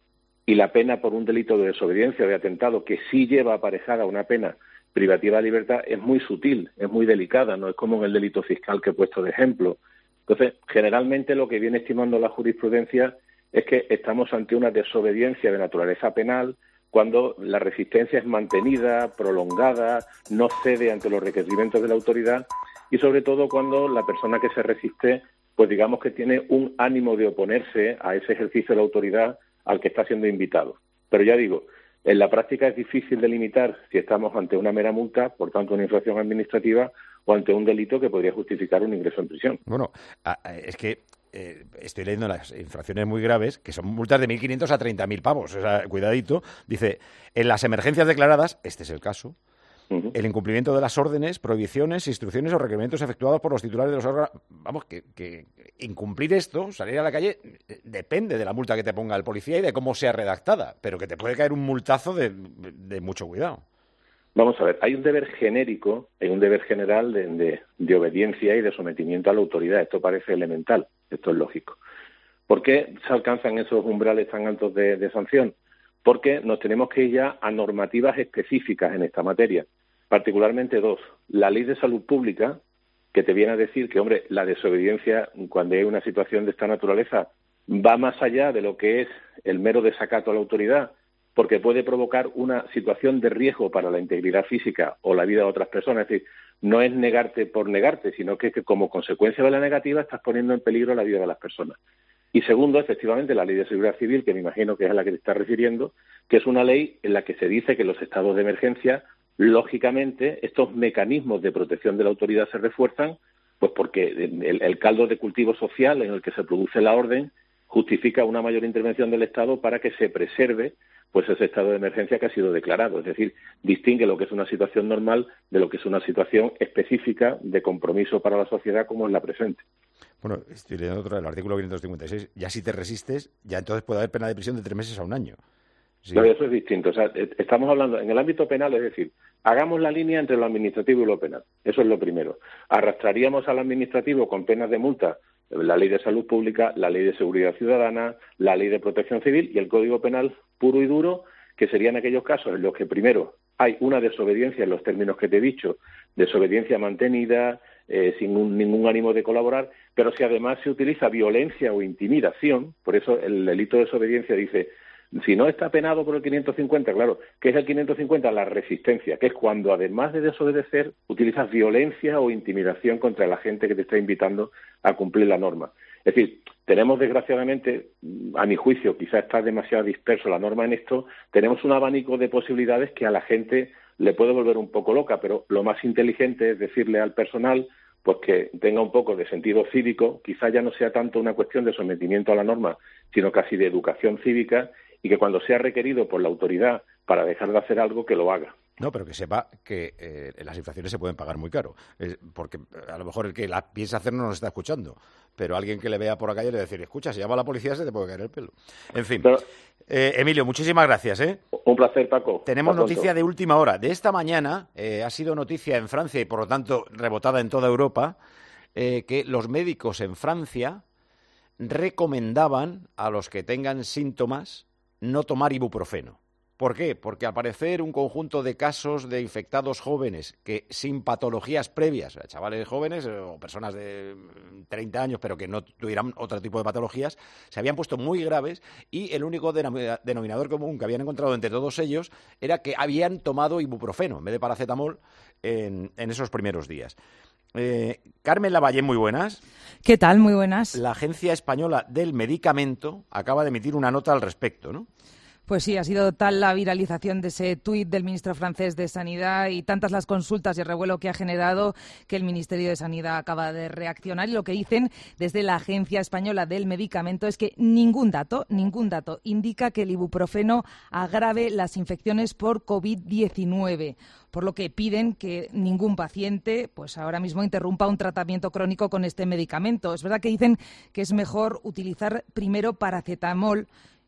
y la pena por un delito de desobediencia o de atentado que sí lleva aparejada una pena privativa de libertad es muy sutil, es muy delicada, no es como en el delito fiscal que he puesto de ejemplo. Entonces, generalmente lo que viene estimando la jurisprudencia es que estamos ante una desobediencia de naturaleza penal cuando la resistencia es mantenida, prolongada, no cede ante los requerimientos de la autoridad y sobre todo cuando la persona que se resiste, pues digamos que tiene un ánimo de oponerse a ese ejercicio de la autoridad al que está siendo invitado. Pero ya digo, en la práctica es difícil delimitar si estamos ante una mera multa, por tanto una infracción administrativa, o ante un delito que podría justificar un ingreso en prisión. Bueno, es que estoy leyendo las infracciones muy graves, que son multas de 1.500 a 30.000 pavos. O sea, cuidadito. Dice, en las emergencias declaradas, este es el caso, el incumplimiento de las órdenes, prohibiciones, instrucciones o requerimientos efectuados por los titulares de los órganos. Vamos, que incumplir esto, salir a la calle, depende de la multa que te ponga el policía y de cómo sea redactada, pero que te puede caer un multazo de mucho cuidado. Vamos a ver, hay un deber genérico, hay un deber general de obediencia y de sometimiento a la autoridad. Esto parece elemental, esto es lógico. ¿Por qué se alcanzan esos umbrales tan altos de sanción? Porque nos tenemos que ir ya a normativas específicas en esta materia, particularmente dos. La Ley de Salud Pública, que te viene a decir que, hombre, la desobediencia, cuando hay una situación de esta naturaleza, va más allá de lo que es el mero desacato a la autoridad, porque puede provocar una situación de riesgo para la integridad física o la vida de otras personas. Es decir, no es negarte por negarte, sino que como consecuencia de la negativa estás poniendo en peligro la vida de las personas. Y segundo, efectivamente, la Ley de Seguridad Civil, que me imagino que es a la que te estás refiriendo, que es una ley en la que se dice que en los estados de emergencia, lógicamente, estos mecanismos de protección de la autoridad se refuerzan, pues porque el caldo de cultivo social en el que se produce la orden justifica una mayor intervención del Estado para que se preserve pues ese estado de emergencia que ha sido declarado. Es decir, distingue lo que es una situación normal de lo que es una situación específica de compromiso para la sociedad como es la presente. Bueno, estoy leyendo otro del artículo 556. Ya si te resistes, ya entonces puede haber pena de prisión de 3 meses a 1 año. Sí. Pero eso es distinto. O sea, estamos hablando en el ámbito penal, es decir, hagamos la línea entre lo administrativo y lo penal. Eso es lo primero. Arrastraríamos al administrativo con penas de multa la Ley de Salud Pública, la Ley de Seguridad Ciudadana, la Ley de Protección Civil y el Código Penal puro y duro, que serían aquellos casos en los que primero hay una desobediencia en los términos que te he dicho, desobediencia mantenida, sin ningún ánimo de colaborar, pero si además se utiliza violencia o intimidación, por eso el delito de desobediencia dice, si no está penado por el 550, claro, ¿qué es el 550? La resistencia, que es cuando además de desobedecer utilizas violencia o intimidación contra la gente que te está invitando a cumplir la norma. Es decir, tenemos desgraciadamente, a mi juicio, quizás está demasiado disperso la norma en esto, tenemos un abanico de posibilidades que a la gente le puede volver un poco loca, pero lo más inteligente es decirle al personal pues que tenga un poco de sentido cívico, quizás ya no sea tanto una cuestión de sometimiento a la norma, sino casi de educación cívica, y que cuando sea requerido por la autoridad para dejar de hacer algo, que lo haga. No, pero que sepa que las infracciones se pueden pagar muy caro, porque a lo mejor el que la piensa hacer no nos está escuchando, pero alguien que le vea por la calle le decir, escucha, si llama a la policía se te puede caer el pelo. En fin, pero, Emilio, muchísimas gracias. Un placer, Paco. Tenemos noticia de última hora. De esta mañana ha sido noticia en Francia y por lo tanto rebotada en toda Europa, que los médicos en Francia recomendaban a los que tengan síntomas no tomar ibuprofeno. ¿Por qué? Porque al parecer un conjunto de casos de infectados jóvenes que sin patologías previas, chavales jóvenes o personas de 30 años pero que no tuvieran otro tipo de patologías, se habían puesto muy graves y el único denominador común que habían encontrado entre todos ellos era que habían tomado ibuprofeno en vez de paracetamol en esos primeros días. Carmen Lavallén, muy buenas. ¿Qué tal? Muy buenas. La Agencia Española del Medicamento acaba de emitir una nota al respecto, ¿no? Pues sí, ha sido tal la viralización de ese tuit del ministro francés de Sanidad y tantas las consultas y el revuelo que ha generado que el Ministerio de Sanidad acaba de reaccionar. Y lo que dicen desde la Agencia Española del Medicamento es que ningún dato indica que el ibuprofeno agrave las infecciones por COVID-19. Por lo que piden que ningún paciente pues ahora mismo interrumpa un tratamiento crónico con este medicamento. Es verdad que dicen que es mejor utilizar primero paracetamol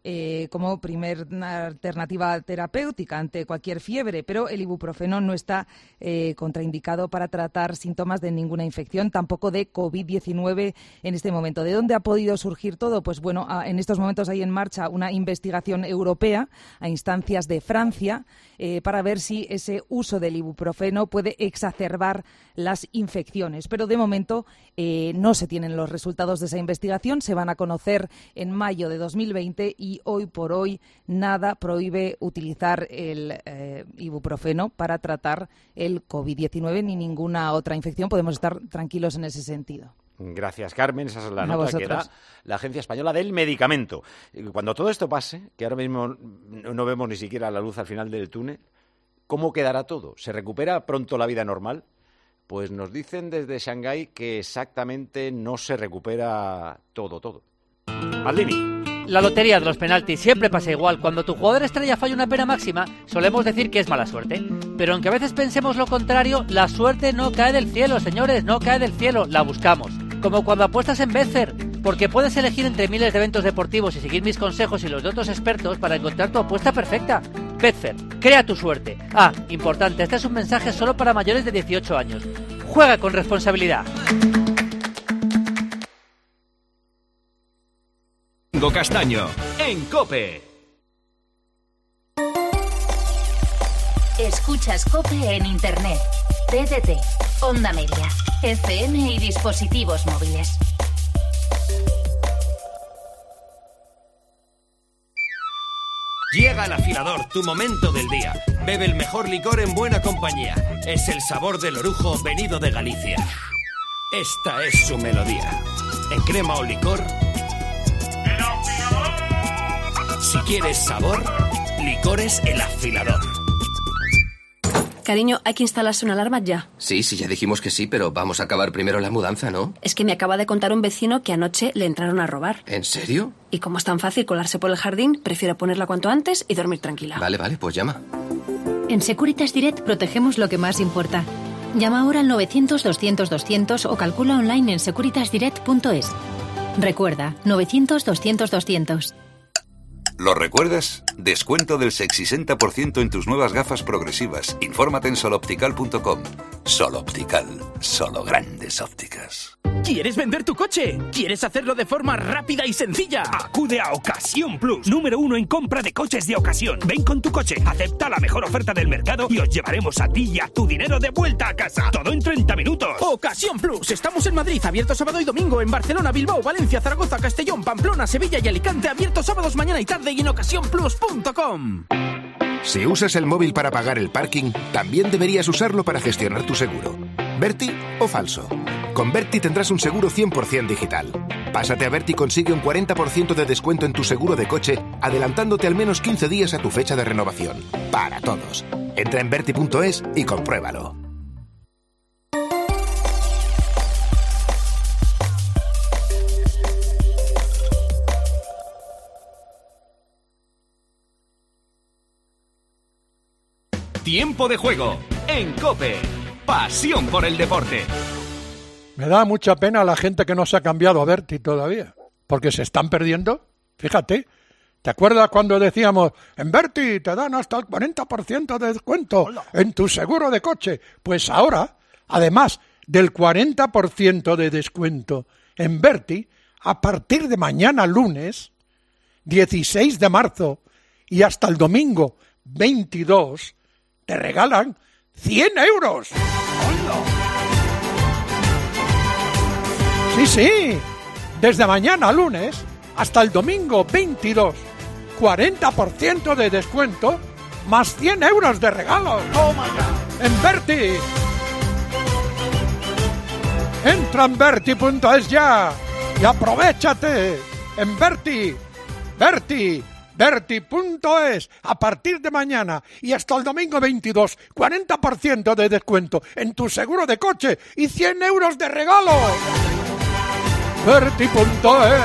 como primera alternativa terapéutica ante cualquier fiebre, pero el ibuprofeno no está contraindicado para tratar síntomas de ninguna infección, tampoco de COVID-19 en este momento. ¿De dónde ha podido surgir todo? Pues bueno, en estos momentos hay en marcha una investigación europea a instancias de Francia para ver si ese uso del ibuprofeno puede exacerbar las infecciones. Pero de momento no se tienen los resultados de esa investigación, se van a conocer en mayo de 2020 y hoy por hoy nada prohíbe utilizar el ibuprofeno para tratar el COVID-19 ni ninguna otra infección. Podemos estar tranquilos en ese sentido. Gracias, Carmen. Esa es la nota que da la Agencia Española del Medicamento. Cuando todo esto pase, que ahora mismo no vemos ni siquiera la luz al final del túnel, ¿cómo quedará todo? ¿Se recupera pronto la vida normal? Pues nos dicen desde Shanghái que exactamente no se recupera todo. Maldini. La lotería de los penaltis siempre pasa igual. Cuando tu jugador estrella falla una pena máxima, solemos decir que es mala suerte. Pero aunque a veces pensemos lo contrario, la suerte no cae del cielo, señores, no cae del cielo, la buscamos. Como cuando apuestas en Betfair, porque puedes elegir entre miles de eventos deportivos y seguir mis consejos y los de otros expertos para encontrar tu apuesta perfecta. Betfair, crea tu suerte. Importante, este es un mensaje solo para mayores de 18 años. Juega con responsabilidad. Castaño, en COPE. Escuchas COPE en Internet, TDT, Onda Media, FM y dispositivos móviles. Llega al afilador, tu momento del día. Bebe el mejor licor en buena compañía. Es el sabor del orujo venido de Galicia. Esta es su melodía. En crema o licor... Si quieres sabor, Licores El Afilador. Cariño, hay que instalarse una alarma ya. Sí, ya dijimos que sí, pero vamos a acabar primero la mudanza, ¿no? Es que me acaba de contar un vecino que anoche le entraron a robar. ¿En serio? Y como es tan fácil colarse por el jardín, prefiero ponerla cuanto antes y dormir tranquila. Vale, pues llama. En Securitas Direct protegemos lo que más importa. Llama ahora al 900-200-200 o calcula online en securitasdirect.es. Recuerda, 900-200-200. ¿Lo recuerdas? Descuento del 60% en tus nuevas gafas progresivas. Infórmate en soloptical.com. Soloptical, solo grandes ópticas. ¿Quieres vender tu coche? ¿Quieres hacerlo de forma rápida y sencilla? Acude a Ocasión Plus, número 1 en compra de coches de ocasión. Ven con tu coche, acepta la mejor oferta del mercado y os llevaremos a ti y a tu dinero de vuelta a casa. Todo en 30 minutos. Ocasión Plus. Estamos en Madrid, abierto sábado y domingo. En Barcelona, Bilbao, Valencia, Zaragoza, Castellón, Pamplona, Sevilla y Alicante. Abierto sábados, mañana y tarde y en ocasiónplus.com. Si usas el móvil para pagar el parking, también deberías usarlo para gestionar tu seguro. ¿Berti o falso? Con Berti tendrás un seguro 100% digital. Pásate a Berti y consigue un 40% de descuento en tu seguro de coche, adelantándote al menos 15 días a tu fecha de renovación. Para todos. Entra en berti.es y compruébalo. Tiempo de juego en COPE. Pasión por el deporte. Me da mucha pena la gente que no se ha cambiado a Berti todavía, porque se están perdiendo. Fíjate, ¿te acuerdas cuando decíamos, en Berti te dan hasta el 40% de descuento en tu seguro de coche? Pues ahora, además del 40% de descuento en Berti, a partir de mañana lunes, 16 de marzo, y hasta el domingo 22, te regalan 100 euros. Sí, desde mañana lunes hasta el domingo 22, 40% de descuento más 100 euros de regalo. En Berti. Entra en Berti.es ya y aprovéchate. En Berti. Berti.es, a partir de mañana y hasta el domingo 22, 40% de descuento en tu seguro de coche y 100 euros de regalo. Berti.es.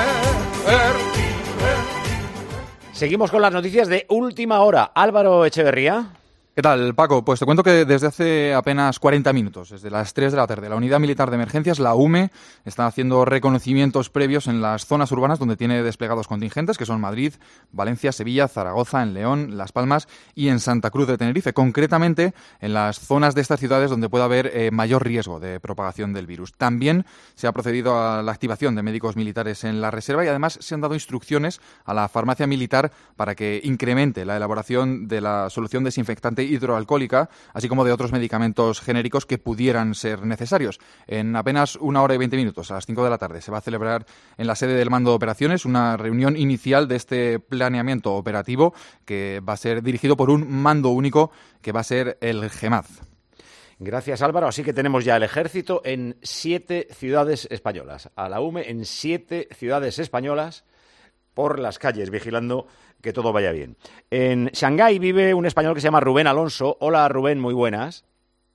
Seguimos con las noticias de última hora. Álvaro Echeverría. ¿Qué tal, Paco? Pues te cuento que desde hace apenas 40 minutos, desde las 3 de la tarde, la Unidad Militar de Emergencias, la UME, está haciendo reconocimientos previos en las zonas urbanas donde tiene desplegados contingentes, que son Madrid, Valencia, Sevilla, Zaragoza, en León, Las Palmas y en Santa Cruz de Tenerife, concretamente en las zonas de estas ciudades donde puede haber mayor riesgo de propagación del virus. También se ha procedido a la activación de médicos militares en la reserva y además se han dado instrucciones a la farmacia militar para que incremente la elaboración de la solución desinfectante hidroalcohólica, así como de otros medicamentos genéricos que pudieran ser necesarios. En apenas 1 hora y 20 minutos, a las 5 de la tarde, se va a celebrar en la sede del Mando de Operaciones una reunión inicial de este planeamiento operativo que va a ser dirigido por un mando único que va a ser el GEMAD. Gracias, Álvaro. Así que tenemos ya el ejército en 7 ciudades españolas. A la UME en 7 ciudades españolas por las calles, vigilando que todo vaya bien. En Shanghái vive un español que se llama Rubén Alonso. Hola, Rubén, muy buenas.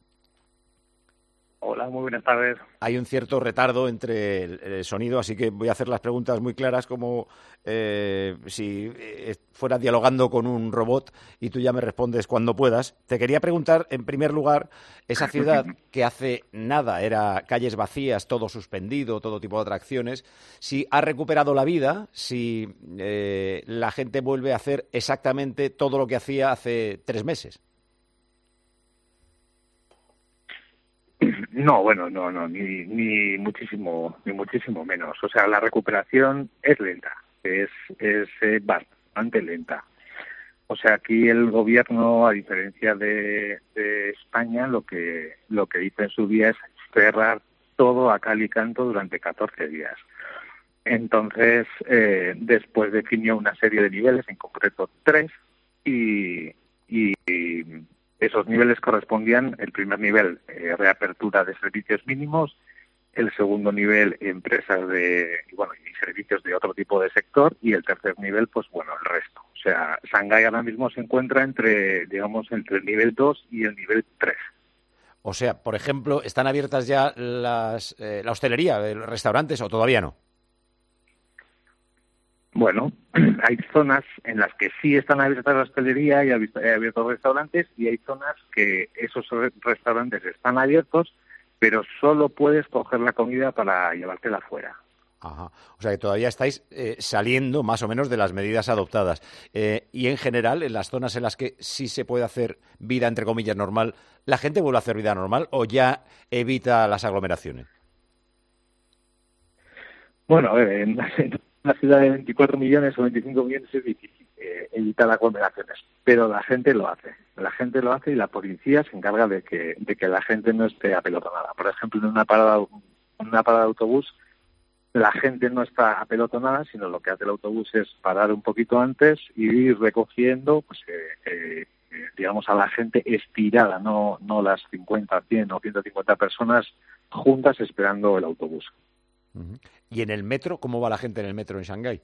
Hola, muy buenas tardes. Hay un cierto retardo entre el sonido, así que voy a hacer las preguntas muy claras, como si fuera dialogando con un robot y tú ya me respondes cuando puedas. Te quería preguntar, en primer lugar, esa ciudad que hace nada era calles vacías, todo suspendido, todo tipo de atracciones, si ha recuperado la vida, si la gente vuelve a hacer exactamente todo lo que hacía hace 3 meses. No, bueno, no, ni muchísimo menos. O sea, la recuperación es lenta, es bastante lenta. O sea, aquí el gobierno, a diferencia de España, lo que dice en su día es cerrar todo a cal y canto durante 14 días. Entonces, después definió una serie de niveles, en concreto 3, y esos niveles correspondían: el primer nivel, reapertura de servicios mínimos; el segundo nivel, empresas y servicios de otro tipo de sector; y el tercer nivel, pues bueno, el resto. O sea, Shanghái ahora mismo se encuentra entre el nivel 2 y el nivel 3. O sea, por ejemplo, ¿están abiertas ya la hostelería, los restaurantes, o todavía no? Bueno, hay zonas en las que sí están abiertas la hostelería y abiertos restaurantes, y hay zonas que esos restaurantes están abiertos, pero solo puedes coger la comida para llevártela fuera. Ajá. O sea que todavía estáis saliendo más o menos de las medidas adoptadas. Y en general, en las zonas en las que sí se puede hacer vida, entre comillas, normal, ¿la gente vuelve a hacer vida normal o ya evita las aglomeraciones? Bueno, en una ciudad de 24 millones o 25 millones es difícil evitar aglomeraciones, pero la gente lo hace. La gente lo hace y la policía se encarga de que la gente no esté apelotonada. Por ejemplo, en una parada de autobús, la gente no está apelotonada, sino lo que hace el autobús es parar un poquito antes y ir recogiendo, pues, digamos, a la gente estirada, no las 50, 100 o 150 personas juntas esperando el autobús. ¿Y en el metro? ¿Cómo va la gente en el metro en Shanghái?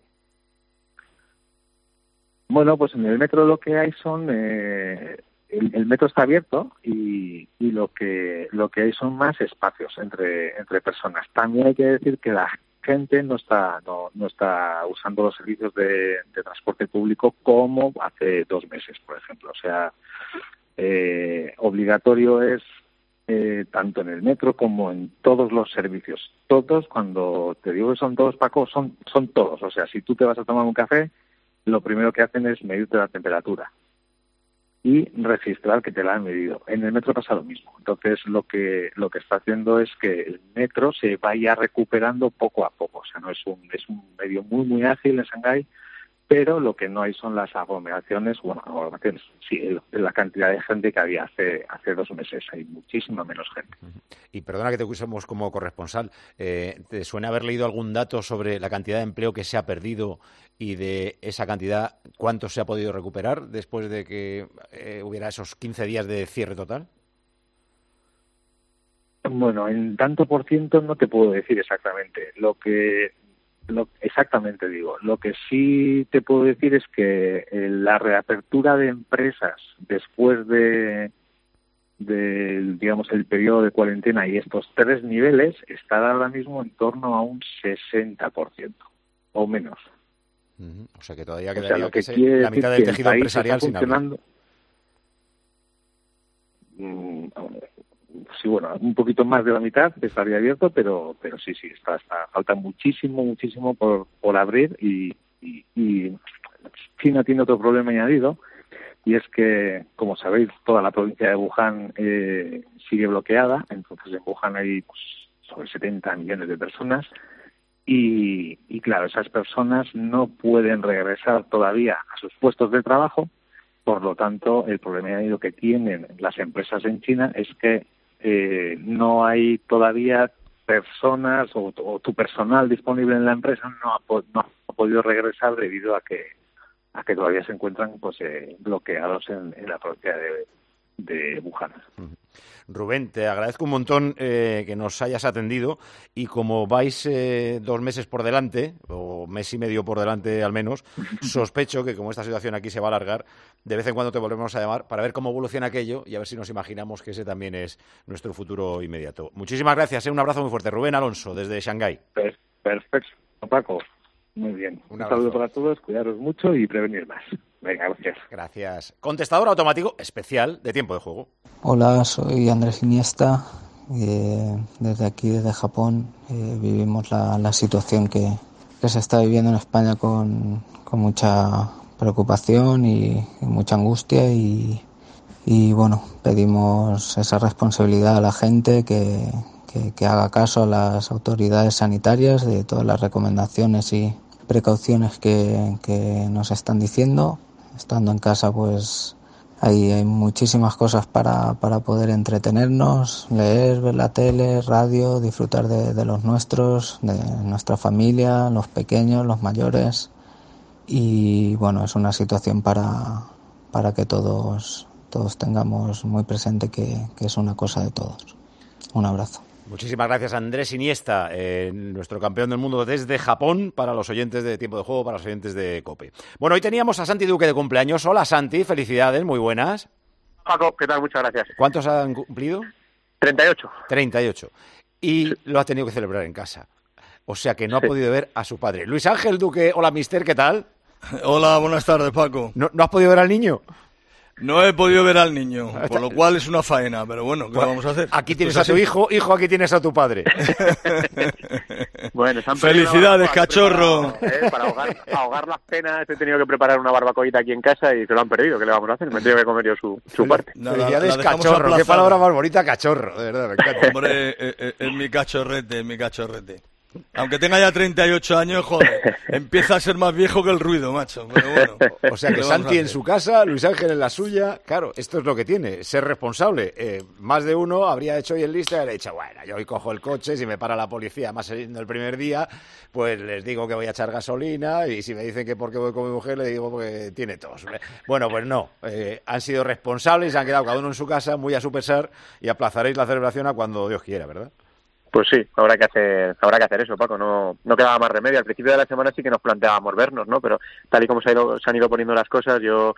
Bueno, pues en el metro lo que hay son... el metro está abierto y lo que hay son más espacios entre personas. También hay que decir que la gente no está usando los servicios de transporte público como hace 2 meses, por ejemplo. O sea, obligatorio es tanto en el metro como en todos los servicios. Todos, cuando te digo que son todos, Paco, son todos. O sea, si tú te vas a tomar un café, lo primero que hacen es medirte la temperatura y registrar que te la han medido. En el metro pasa lo mismo. Entonces, lo que está haciendo es que el metro se vaya recuperando poco a poco. O sea, no es un medio muy, muy ágil en Shanghái, pero lo que no hay son las aglomeraciones. Bueno, aglomeraciones, sí, la cantidad de gente que había hace 2 meses. Hay muchísima menos gente. Y perdona que te usemos como corresponsal, ¿te suena haber leído algún dato sobre la cantidad de empleo que se ha perdido y de esa cantidad cuánto se ha podido recuperar después de que hubiera esos 15 días de cierre total? Bueno, en tanto por ciento no te puedo decir exactamente. Lo que sí te puedo decir es que la reapertura de empresas después digamos, el periodo de cuarentena y estos 3 niveles está ahora mismo en torno a un 60% o menos. O sea que todavía quedaría la mitad del tejido empresarial sin abrir. sí, bueno, un poquito más de la mitad estaría abierto, pero sí, falta muchísimo por abrir y China tiene otro problema añadido, y es que, como sabéis, toda la provincia de Wuhan sigue bloqueada. Entonces en Wuhan hay sobre 70 millones de personas y claro, esas personas no pueden regresar todavía a sus puestos de trabajo. Por lo tanto, el problema añadido que tienen las empresas en China es que no hay todavía personas o tu personal disponible en la empresa no ha podido regresar debido a que todavía se encuentran bloqueados en la provincia de Wuhan. Rubén, te agradezco un montón que nos hayas atendido, y como vais 2 meses por delante, o mes y medio por delante al menos, sospecho que como esta situación aquí se va a alargar, de vez en cuando te volvemos a llamar para ver cómo evoluciona aquello y a ver si nos imaginamos que ese también es nuestro futuro inmediato. Muchísimas gracias, un abrazo muy fuerte. Rubén Alonso, desde Shanghái. Perfecto, Paco. Muy bien. Un saludo para todos, cuidaros mucho y prevenir más. Venga, gracias. Gracias. Contestador automático especial de Tiempo de Juego. Hola, soy Andrés Iniesta. Desde aquí, desde Japón, vivimos la situación que se está viviendo en España con mucha preocupación y mucha angustia y bueno, pedimos esa responsabilidad a la gente que haga caso a las autoridades sanitarias de todas las recomendaciones y precauciones que nos están diciendo. Estando en casa, pues hay muchísimas cosas para poder entretenernos, leer, ver la tele, radio, disfrutar de los nuestros, de nuestra familia, los pequeños, los mayores. Y bueno, es una situación para que todos tengamos muy presente que es una cosa de todos. Un abrazo. Muchísimas gracias, Andrés Iniesta, nuestro campeón del mundo desde Japón, para los oyentes de Tiempo de Juego, para los oyentes de COPE. Bueno, hoy teníamos a Santi Duque de cumpleaños. Hola, Santi, felicidades, muy buenas. Paco, ¿qué tal? Muchas gracias. ¿Cuántos han cumplido? 38. 38. Y lo ha tenido que celebrar en casa. O sea que no ha podido ver a su padre. Luis Ángel Duque, hola, mister, ¿qué tal? Hola, buenas tardes, Paco. ¿No has podido ver al niño? No he podido ver al niño, por lo cual es una faena, pero bueno, ¿qué vamos a hacer? Aquí tienes a tu hijo, aquí tienes a tu padre. Bueno, felicidades, cachorro. Para ahogar las penas he tenido que preparar una barbacoita aquí en casa y se lo han perdido. ¿Qué le vamos a hacer? Me he tenido que comer yo su parte. Felicidades, cachorro. Qué palabra más bonita, cachorro. De verdad, me encanta. Hombre, es mi cachorrete. Aunque tenga ya 38 años, joder, empieza a ser más viejo que el ruido, macho. Pero bueno. O sea que Santi en su casa, Luis Ángel en la suya. Claro, esto es lo que tiene, ser responsable. Más de uno habría hecho hoy en lista y habría dicho, bueno, yo hoy cojo el coche, si me para la policía, más saliendo el primer día, pues les digo que voy a echar gasolina, y si me dicen que porque voy con mi mujer, le digo porque tiene tos. Bueno, pues no, han sido responsables, se han quedado cada uno en su casa, muy a su pesar, y aplazaréis la celebración a cuando Dios quiera, ¿verdad? Pues sí, habrá que hacer eso, Paco. No quedaba más remedio. Al principio de la semana sí que nos planteábamos vernos, ¿no? Pero tal y como se han ido poniendo las cosas,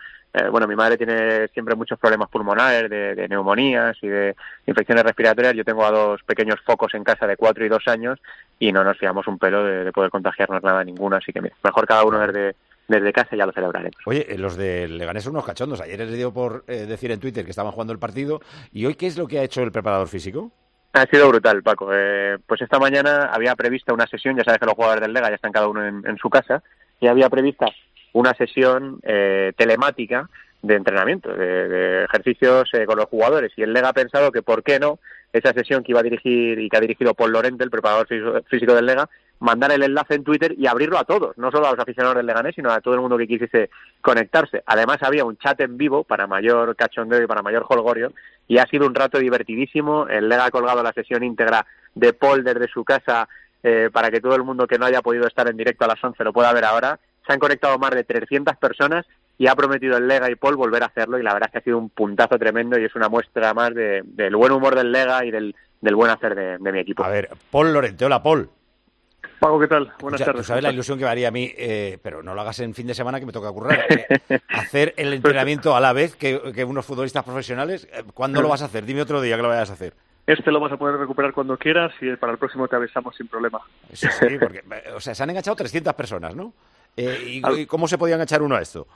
mi madre tiene siempre muchos problemas pulmonares, de neumonías y de infecciones respiratorias. Yo tengo a 2 pequeños focos en casa de 4 y 2 años y no nos fiamos un pelo de poder contagiarnos nada ninguno. Así que mejor cada uno desde casa, ya lo celebraremos. Oye, los del Leganés son unos cachondos. Ayer les dio por decir en Twitter que estaban jugando el partido. ¿Y hoy qué es lo que ha hecho el preparador físico? Ha sido brutal, Paco. Pues esta mañana había prevista una sesión, ya sabes que los jugadores del Lega ya están cada uno en su casa, y había prevista una sesión telemática de entrenamiento, de ejercicios con los jugadores, y el Lega ha pensado que por qué no esa sesión que iba a dirigir y que ha dirigido Paul Lorente, el preparador físico del Lega, mandar el enlace en Twitter y abrirlo a todos, no solo a los aficionados del Leganés, sino a todo el mundo que quisiese conectarse. Además había un chat en vivo para mayor cachondeo y para mayor jolgorio, y ha sido un rato divertidísimo. El Lega ha colgado la sesión íntegra de Paul desde su casa para que todo el mundo que no haya podido estar en directo a las 11 lo pueda ver ahora. Se han conectado más de 300 personas y ha prometido el Lega y Paul volver a hacerlo, y la verdad es que ha sido un puntazo tremendo y es una muestra más del buen humor del Lega y del buen hacer de mi equipo. A ver, Paul Lorente, hola Paul. Paco, ¿qué tal? Buenas tardes. Tú sabes la ilusión que me haría a mí, pero no lo hagas en fin de semana que me toca currar. Hacer el entrenamiento a la vez que unos futbolistas profesionales. ¿Cuándo lo vas a hacer? Dime otro día que lo vayas a hacer. Lo vas a poder recuperar cuando quieras y para el próximo te avisamos sin problema. Eso sí, porque se han enganchado 300 personas, ¿no? ¿Y cómo se podía enganchar uno a esto?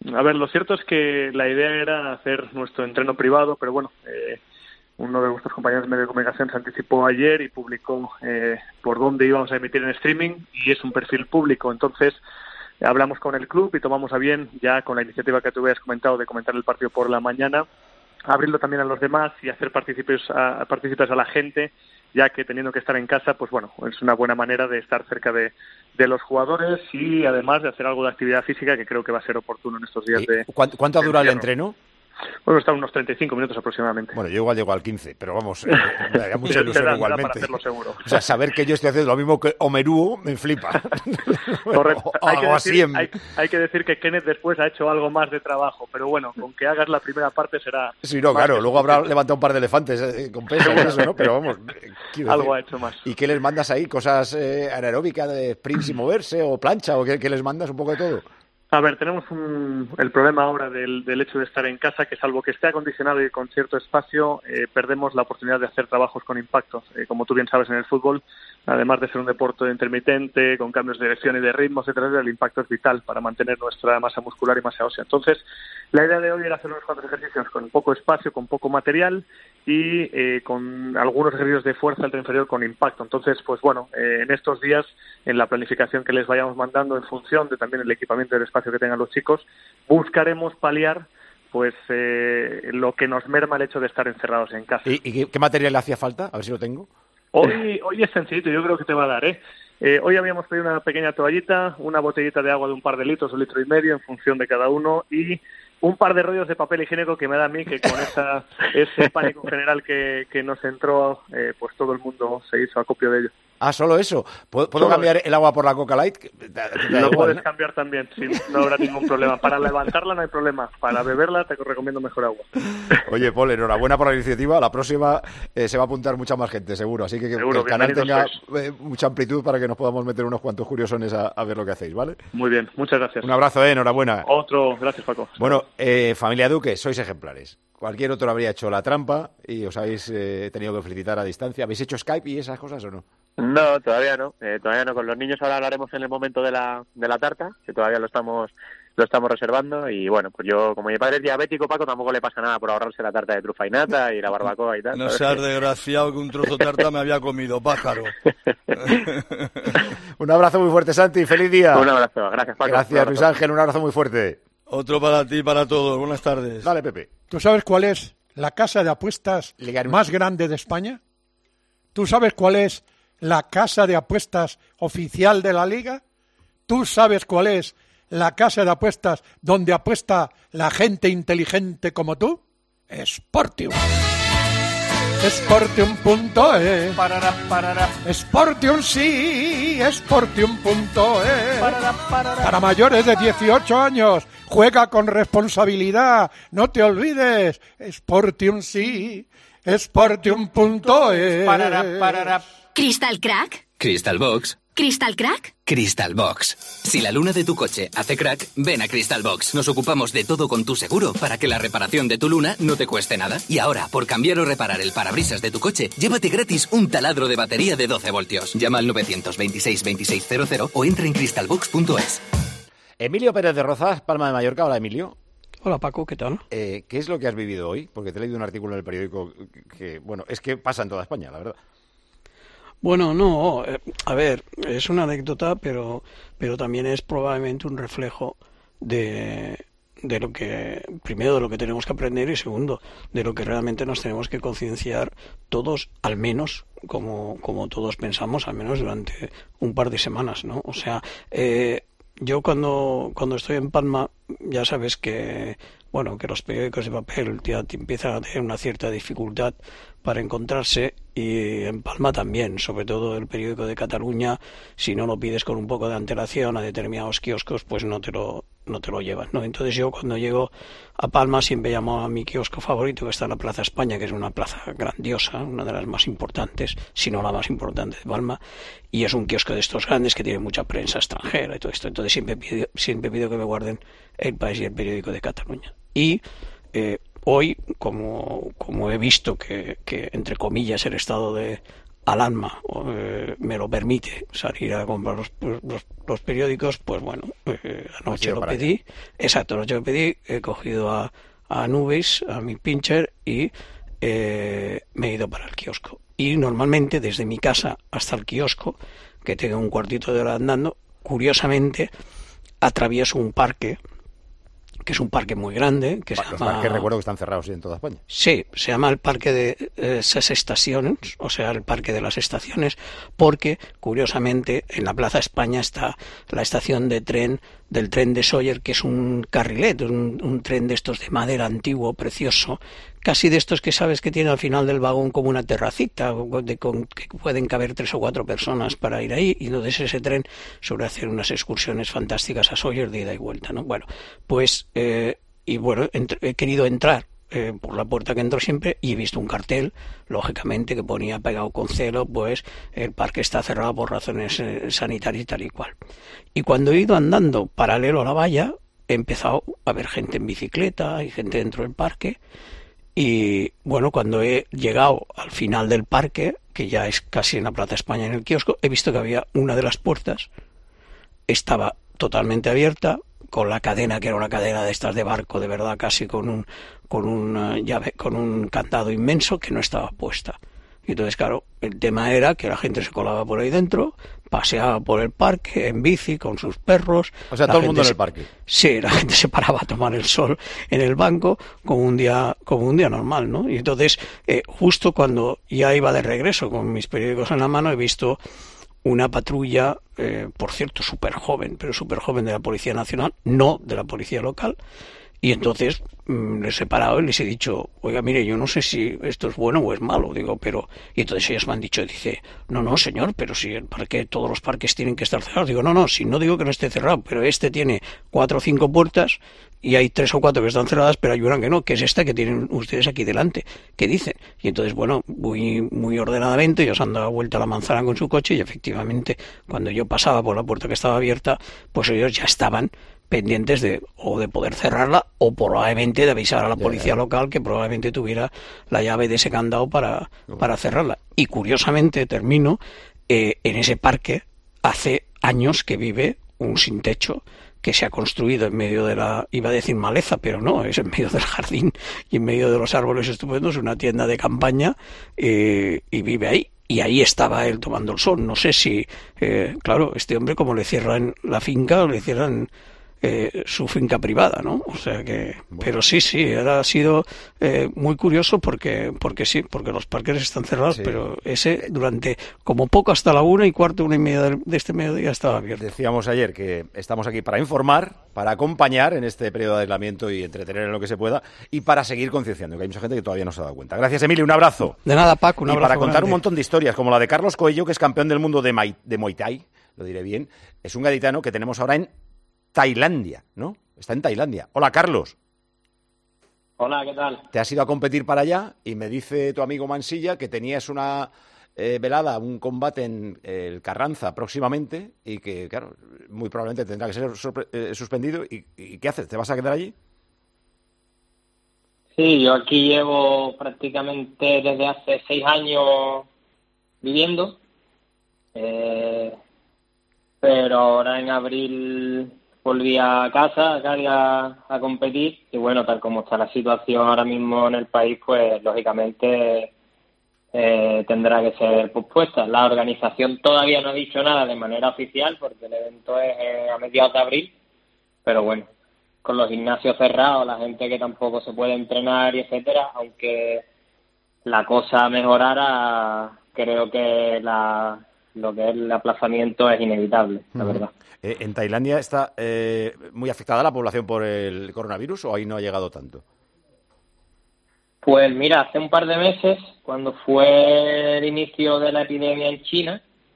A ver, lo cierto es que la idea era hacer nuestro entreno privado, pero bueno, uno de vuestros compañeros de medio de comunicación se anticipó ayer y publicó por dónde íbamos a emitir en streaming, y es un perfil público. Entonces hablamos con el club y tomamos a bien, ya con la iniciativa que tú habías comentado de comentar el partido por la mañana, abrirlo también a los demás y hacer partícipes a la gente, ya que teniendo que estar en casa, pues bueno, es una buena manera de estar cerca de los jugadores y además de hacer algo de actividad física, que creo que va a ser oportuno en estos días de... ¿Cuánto dura el entreno? Bueno, está unos 35 minutos aportamente. Bueno, yo igual llego al 15, pero vamos, me daría mucha ilusión igualmente. Para hacerlo seguro. O sea, saber que yo estoy haciendo lo mismo que Omerúo me flipa. Correcto. Hay que decir que Kenneth después ha hecho algo más de trabajo, pero bueno, con que hagas la primera parte será... Sí, no, claro, luego habrá levantado un par de elefantes con peso y eso, ¿no? Pero vamos... Algo ha hecho más. ¿Y qué les mandas ahí? ¿Cosas anaeróbicas de sprint sin moverse o plancha? ¿O qué les mandas? ¿Un poco de todo? A ver, tenemos el problema ahora del hecho de estar en casa, que salvo que esté acondicionado y con cierto espacio, perdemos la oportunidad de hacer trabajos con impactos. Como tú bien sabes, en el fútbol, además de ser un deporte intermitente, con cambios de dirección y de ritmo, etcétera, el impacto es vital para mantener nuestra masa muscular y masa ósea. Entonces, la idea de hoy era hacer unos cuantos ejercicios con poco espacio, con poco material y con algunos ejercicios de fuerza del tren inferior con impacto. Entonces, pues bueno, en estos días, en la planificación que les vayamos mandando en función de también el equipamiento del espacio que tengan los chicos, buscaremos paliar pues lo que nos merma el hecho de estar encerrados en casa. ¿Y qué material le hacía falta? A ver si lo tengo. Hoy es sencillito, yo creo que te va a dar, hoy habíamos pedido una pequeña toallita, una botellita de agua de un par de litros, 1,5 litros en función de cada uno, y un par de rollos de papel higiénico que me da a mí que con ese pánico general que nos entró, pues todo el mundo se hizo acopio de ello. Ah, ¿solo eso? ¿Puedo cambiar el agua por la Coca Light? Lo puedes cambiar también, sí, no habrá ningún problema. Para levantarla no hay problema, para beberla te recomiendo mejor agua. Oye, Paul, enhorabuena por la iniciativa. La próxima se va a apuntar mucha más gente, seguro. Así que seguro, el canal tenga mucha amplitud para que nos podamos meter unos cuantos curiosones a ver lo que hacéis, ¿vale? Muy bien, muchas gracias. Un abrazo, enhorabuena. Otro, gracias, Paco. Bueno, familia Duque, sois ejemplares. Cualquier otro habría hecho la trampa y os habéis tenido que felicitar a distancia. ¿Habéis hecho Skype y esas cosas o no? No, todavía no. Todavía no. Con los niños ahora hablaremos en el momento de la tarta, que todavía lo estamos reservando. Y bueno, pues yo, como mi padre es diabético, Paco, tampoco le pasa nada por ahorrarse la tarta de trufa y nata y la barbacoa y tal. No seas desgraciado que un trozo de tarta me había comido, pájaro. Un abrazo muy fuerte, Santi. ¡Feliz día! Un abrazo. Gracias, Paco. Gracias, Luis Ángel. Un abrazo muy fuerte. Otro para ti y para todos. Buenas tardes. Dale, Pepe. ¿Tú sabes cuál es la casa de apuestas más grande de España? ¿Tú sabes cuál es la casa de apuestas oficial de la Liga? ¿Tú sabes cuál es la casa de apuestas donde apuesta la gente inteligente como tú? Sportium. Sportium.es. Sportium sí, Sportium.es. Para mayores de 18 años, juega con responsabilidad, no te olvides. Sportium sí, Sportium.es. ¿Crystal Crack? Crystal Box. ¿Crystal Crack? Crystal Box. Si la luna de tu coche hace crack, ven a Crystal Box. Nos ocupamos de todo con tu seguro para que la reparación de tu luna no te cueste nada. Y ahora, por cambiar o reparar el parabrisas de tu coche, llévate gratis un taladro de batería de 12 voltios. Llama al 926 2600 o entra en crystalbox.es. Emilio Pérez de Rozas, Palma de Mallorca. Hola, Emilio. Hola, Paco, ¿qué tal? ¿Qué es lo que has vivido hoy? Porque te he leído un artículo en el periódico que, bueno, es que pasa en toda España, la verdad. Bueno, no, a ver, es una anécdota, pero también es probablemente un reflejo de lo que, primero, de lo que tenemos que aprender y segundo, de lo que realmente nos tenemos que concienciar todos, al menos, como todos pensamos, al menos durante un par de semanas, ¿no? O sea, yo cuando estoy en Palma, ya sabes que, bueno, que los periódicos de papel ya empiezan a tener una cierta dificultad para encontrarse, y en Palma también, sobre todo el periódico de Cataluña, si no lo pides con un poco de antelación a determinados kioscos, pues no te lo llevan, ¿no? Entonces yo cuando llego a Palma siempre llamo a mi kiosco favorito, que está en la Plaza España, que es una plaza grandiosa, una de las más importantes, si no la más importante de Palma, y es un kiosco de estos grandes que tiene mucha prensa extranjera y todo esto. Entonces siempre pido que me guarden El País y el periódico de Cataluña. Y hoy, como he visto que entre comillas el estado de al alma me lo permite salir a comprar los periódicos, pues bueno, anoche lo pedí. Exacto, anoche lo pedí, he cogido a Nubes, a mi pincher, y me he ido para el kiosco. Y normalmente desde mi casa hasta el kiosco, que tengo un cuartito de hora andando, curiosamente atravieso un parque, que es un parque muy grande, que se llama... Los parques, recuerdo que están cerrados en toda España. Sí, se llama el Parque de Ses Estaciones, o sea, el Parque de las Estaciones, porque, curiosamente, en la Plaza España está la estación de tren del tren de Sóller, que es un carrilet, un tren de estos de madera antiguo, precioso, casi de estos que sabes que tiene al final del vagón como una terracita, que pueden caber 3 o 4 personas para ir ahí, y entonces ese tren suele hacer unas excursiones fantásticas a Sóller de ida y vuelta, ¿no? Bueno, pues, he querido entrar por la puerta que entro siempre, y he visto un cartel, lógicamente, que ponía pegado con celo, pues el parque está cerrado por razones sanitarias y tal y cual. Y cuando he ido andando paralelo a la valla, he empezado a ver gente en bicicleta y gente dentro del parque, y bueno, cuando he llegado al final del parque, que ya es casi en la Plaza España, en el kiosco, he visto que había una de las puertas, estaba totalmente abierta, con la cadena, que era una cadena de estas de barco, de verdad, casi con un llave, con un candado inmenso, que no estaba puesta. Y entonces, claro, el tema era que la gente se colaba por ahí dentro, paseaba por el parque en bici con sus perros. O sea, todo el mundo en el parque. Sí, la gente se paraba a tomar el sol en el banco como un día normal, ¿no? Y entonces, justo cuando ya iba de regreso con mis periódicos en la mano, he visto una patrulla, por cierto, súper joven de la Policía Nacional, no de la Policía Local, y entonces les he parado y les he dicho, oiga, mire, yo no sé si esto es bueno o es malo, digo, pero... Y entonces ellos me han dicho, dice, no, señor, pero si el parque, todos los parques tienen que estar cerrados. Digo, no, si no digo que no esté cerrado, pero este tiene 4 o 5 puertas y hay 3 o 4 que están cerradas, pero hay una que no, que es esta que tienen ustedes aquí delante. ¿Qué dicen? Y entonces, bueno, muy ordenadamente, ellos han dado vuelta a la manzana con su coche, y efectivamente, cuando yo pasaba por la puerta que estaba abierta, pues ellos ya estaban pendientes de poder cerrarla, o probablemente de avisar a la policía local, que probablemente tuviera la llave de ese candado para cerrarla. Y curiosamente, termino, en ese parque hace años que vive un sin techo que se ha construido en medio de la, iba a decir maleza, pero no, es en medio del jardín y en medio de los árboles estupendos, una tienda de campaña, y vive ahí. Y ahí estaba él tomando el sol. No sé si, claro, este hombre, como le cierran la finca, le cierran su finca privada, ¿no? O sea que, bueno. Pero sí, ha sido muy curioso porque los parques están cerrados, sí. Pero ese durante como poco hasta la 1:15, 1:30 de este mediodía estaba abierto. Decíamos ayer que estamos aquí para informar, para acompañar en este periodo de aislamiento y entretener en lo que se pueda, y para seguir concienciando, que hay mucha gente que todavía no se ha dado cuenta. Gracias, Emilio, un abrazo. De nada, Paco, un abrazo. Y para contar grande. Un montón de historias, como la de Carlos Coello, que es campeón del mundo de Muay Thai, lo diré bien, es un gaditano que tenemos ahora en Tailandia, ¿no? Está en Tailandia. Hola, Carlos. Hola, ¿qué tal? Te has ido a competir para allá y me dice tu amigo Mansilla que tenías una velada, un combate en el Carranza próximamente y que, claro, muy probablemente tendrá que ser suspendido. ¿Y qué haces? ¿Te vas a quedar allí? Sí, yo aquí llevo prácticamente desde hace 6 años viviendo, pero ahora en abril volví a casa a competir, y bueno, tal como está la situación ahora mismo en el país, pues lógicamente tendrá que ser pospuesta. La organización todavía no ha dicho nada de manera oficial, porque el evento es a mediados de abril, pero bueno, con los gimnasios cerrados, la gente que tampoco se puede entrenar y etcétera, aunque la cosa mejorara, creo que lo que es el aplazamiento es inevitable, la verdad. ¿En Tailandia está muy afectada la población por el coronavirus o ahí no ha llegado tanto? Pues mira, hace un par de meses, cuando fue el inicio de la epidemia en China,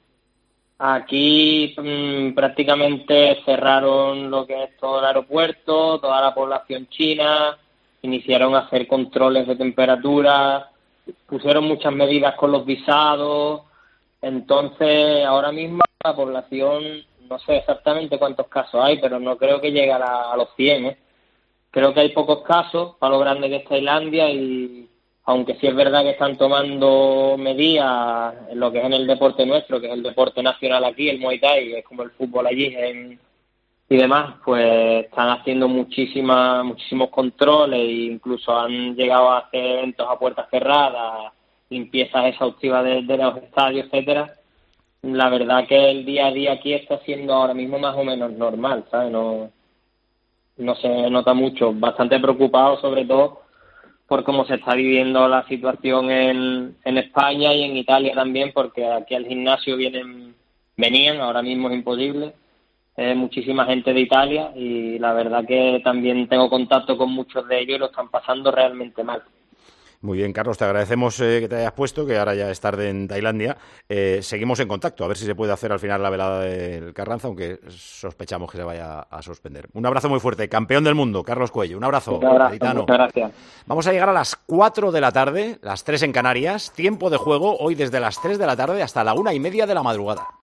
aquí prácticamente cerraron lo que es todo el aeropuerto, toda la población china, iniciaron a hacer controles de temperatura, pusieron muchas medidas con los visados. Entonces, ahora mismo la población, no sé exactamente cuántos casos hay, pero no creo que llegue a los 100, ¿eh? Creo que hay pocos casos para lo grande que es Tailandia, y aunque sí es verdad que están tomando medidas en lo que es en el deporte nuestro, que es el deporte nacional aquí, el Muay Thai, es como el fútbol allí y demás, pues están haciendo muchísimos controles e incluso han llegado a hacer eventos a puertas cerradas, limpiezas exhaustivas de los estadios, etcétera. La verdad que el día a día aquí está siendo ahora mismo más o menos normal, ¿sabes? No se nota mucho, bastante preocupado sobre todo por cómo se está viviendo la situación en España y en Italia también, porque aquí al gimnasio venían, ahora mismo es imposible, muchísima gente de Italia y la verdad que también tengo contacto con muchos de ellos y lo están pasando realmente mal. Muy bien, Carlos, te agradecemos que te hayas puesto, que ahora ya es tarde en Tailandia. Seguimos en contacto, a ver si se puede hacer al final la velada del Carranza, aunque sospechamos que se vaya a suspender. Un abrazo muy fuerte, campeón del mundo, Carlos Cuello. Un abrazo, gaditano. Muchas gracias. Vamos a llegar a las 4 de la tarde, las 3 en Canarias, tiempo de juego hoy desde las 3 de la tarde hasta la 1:30 de la madrugada.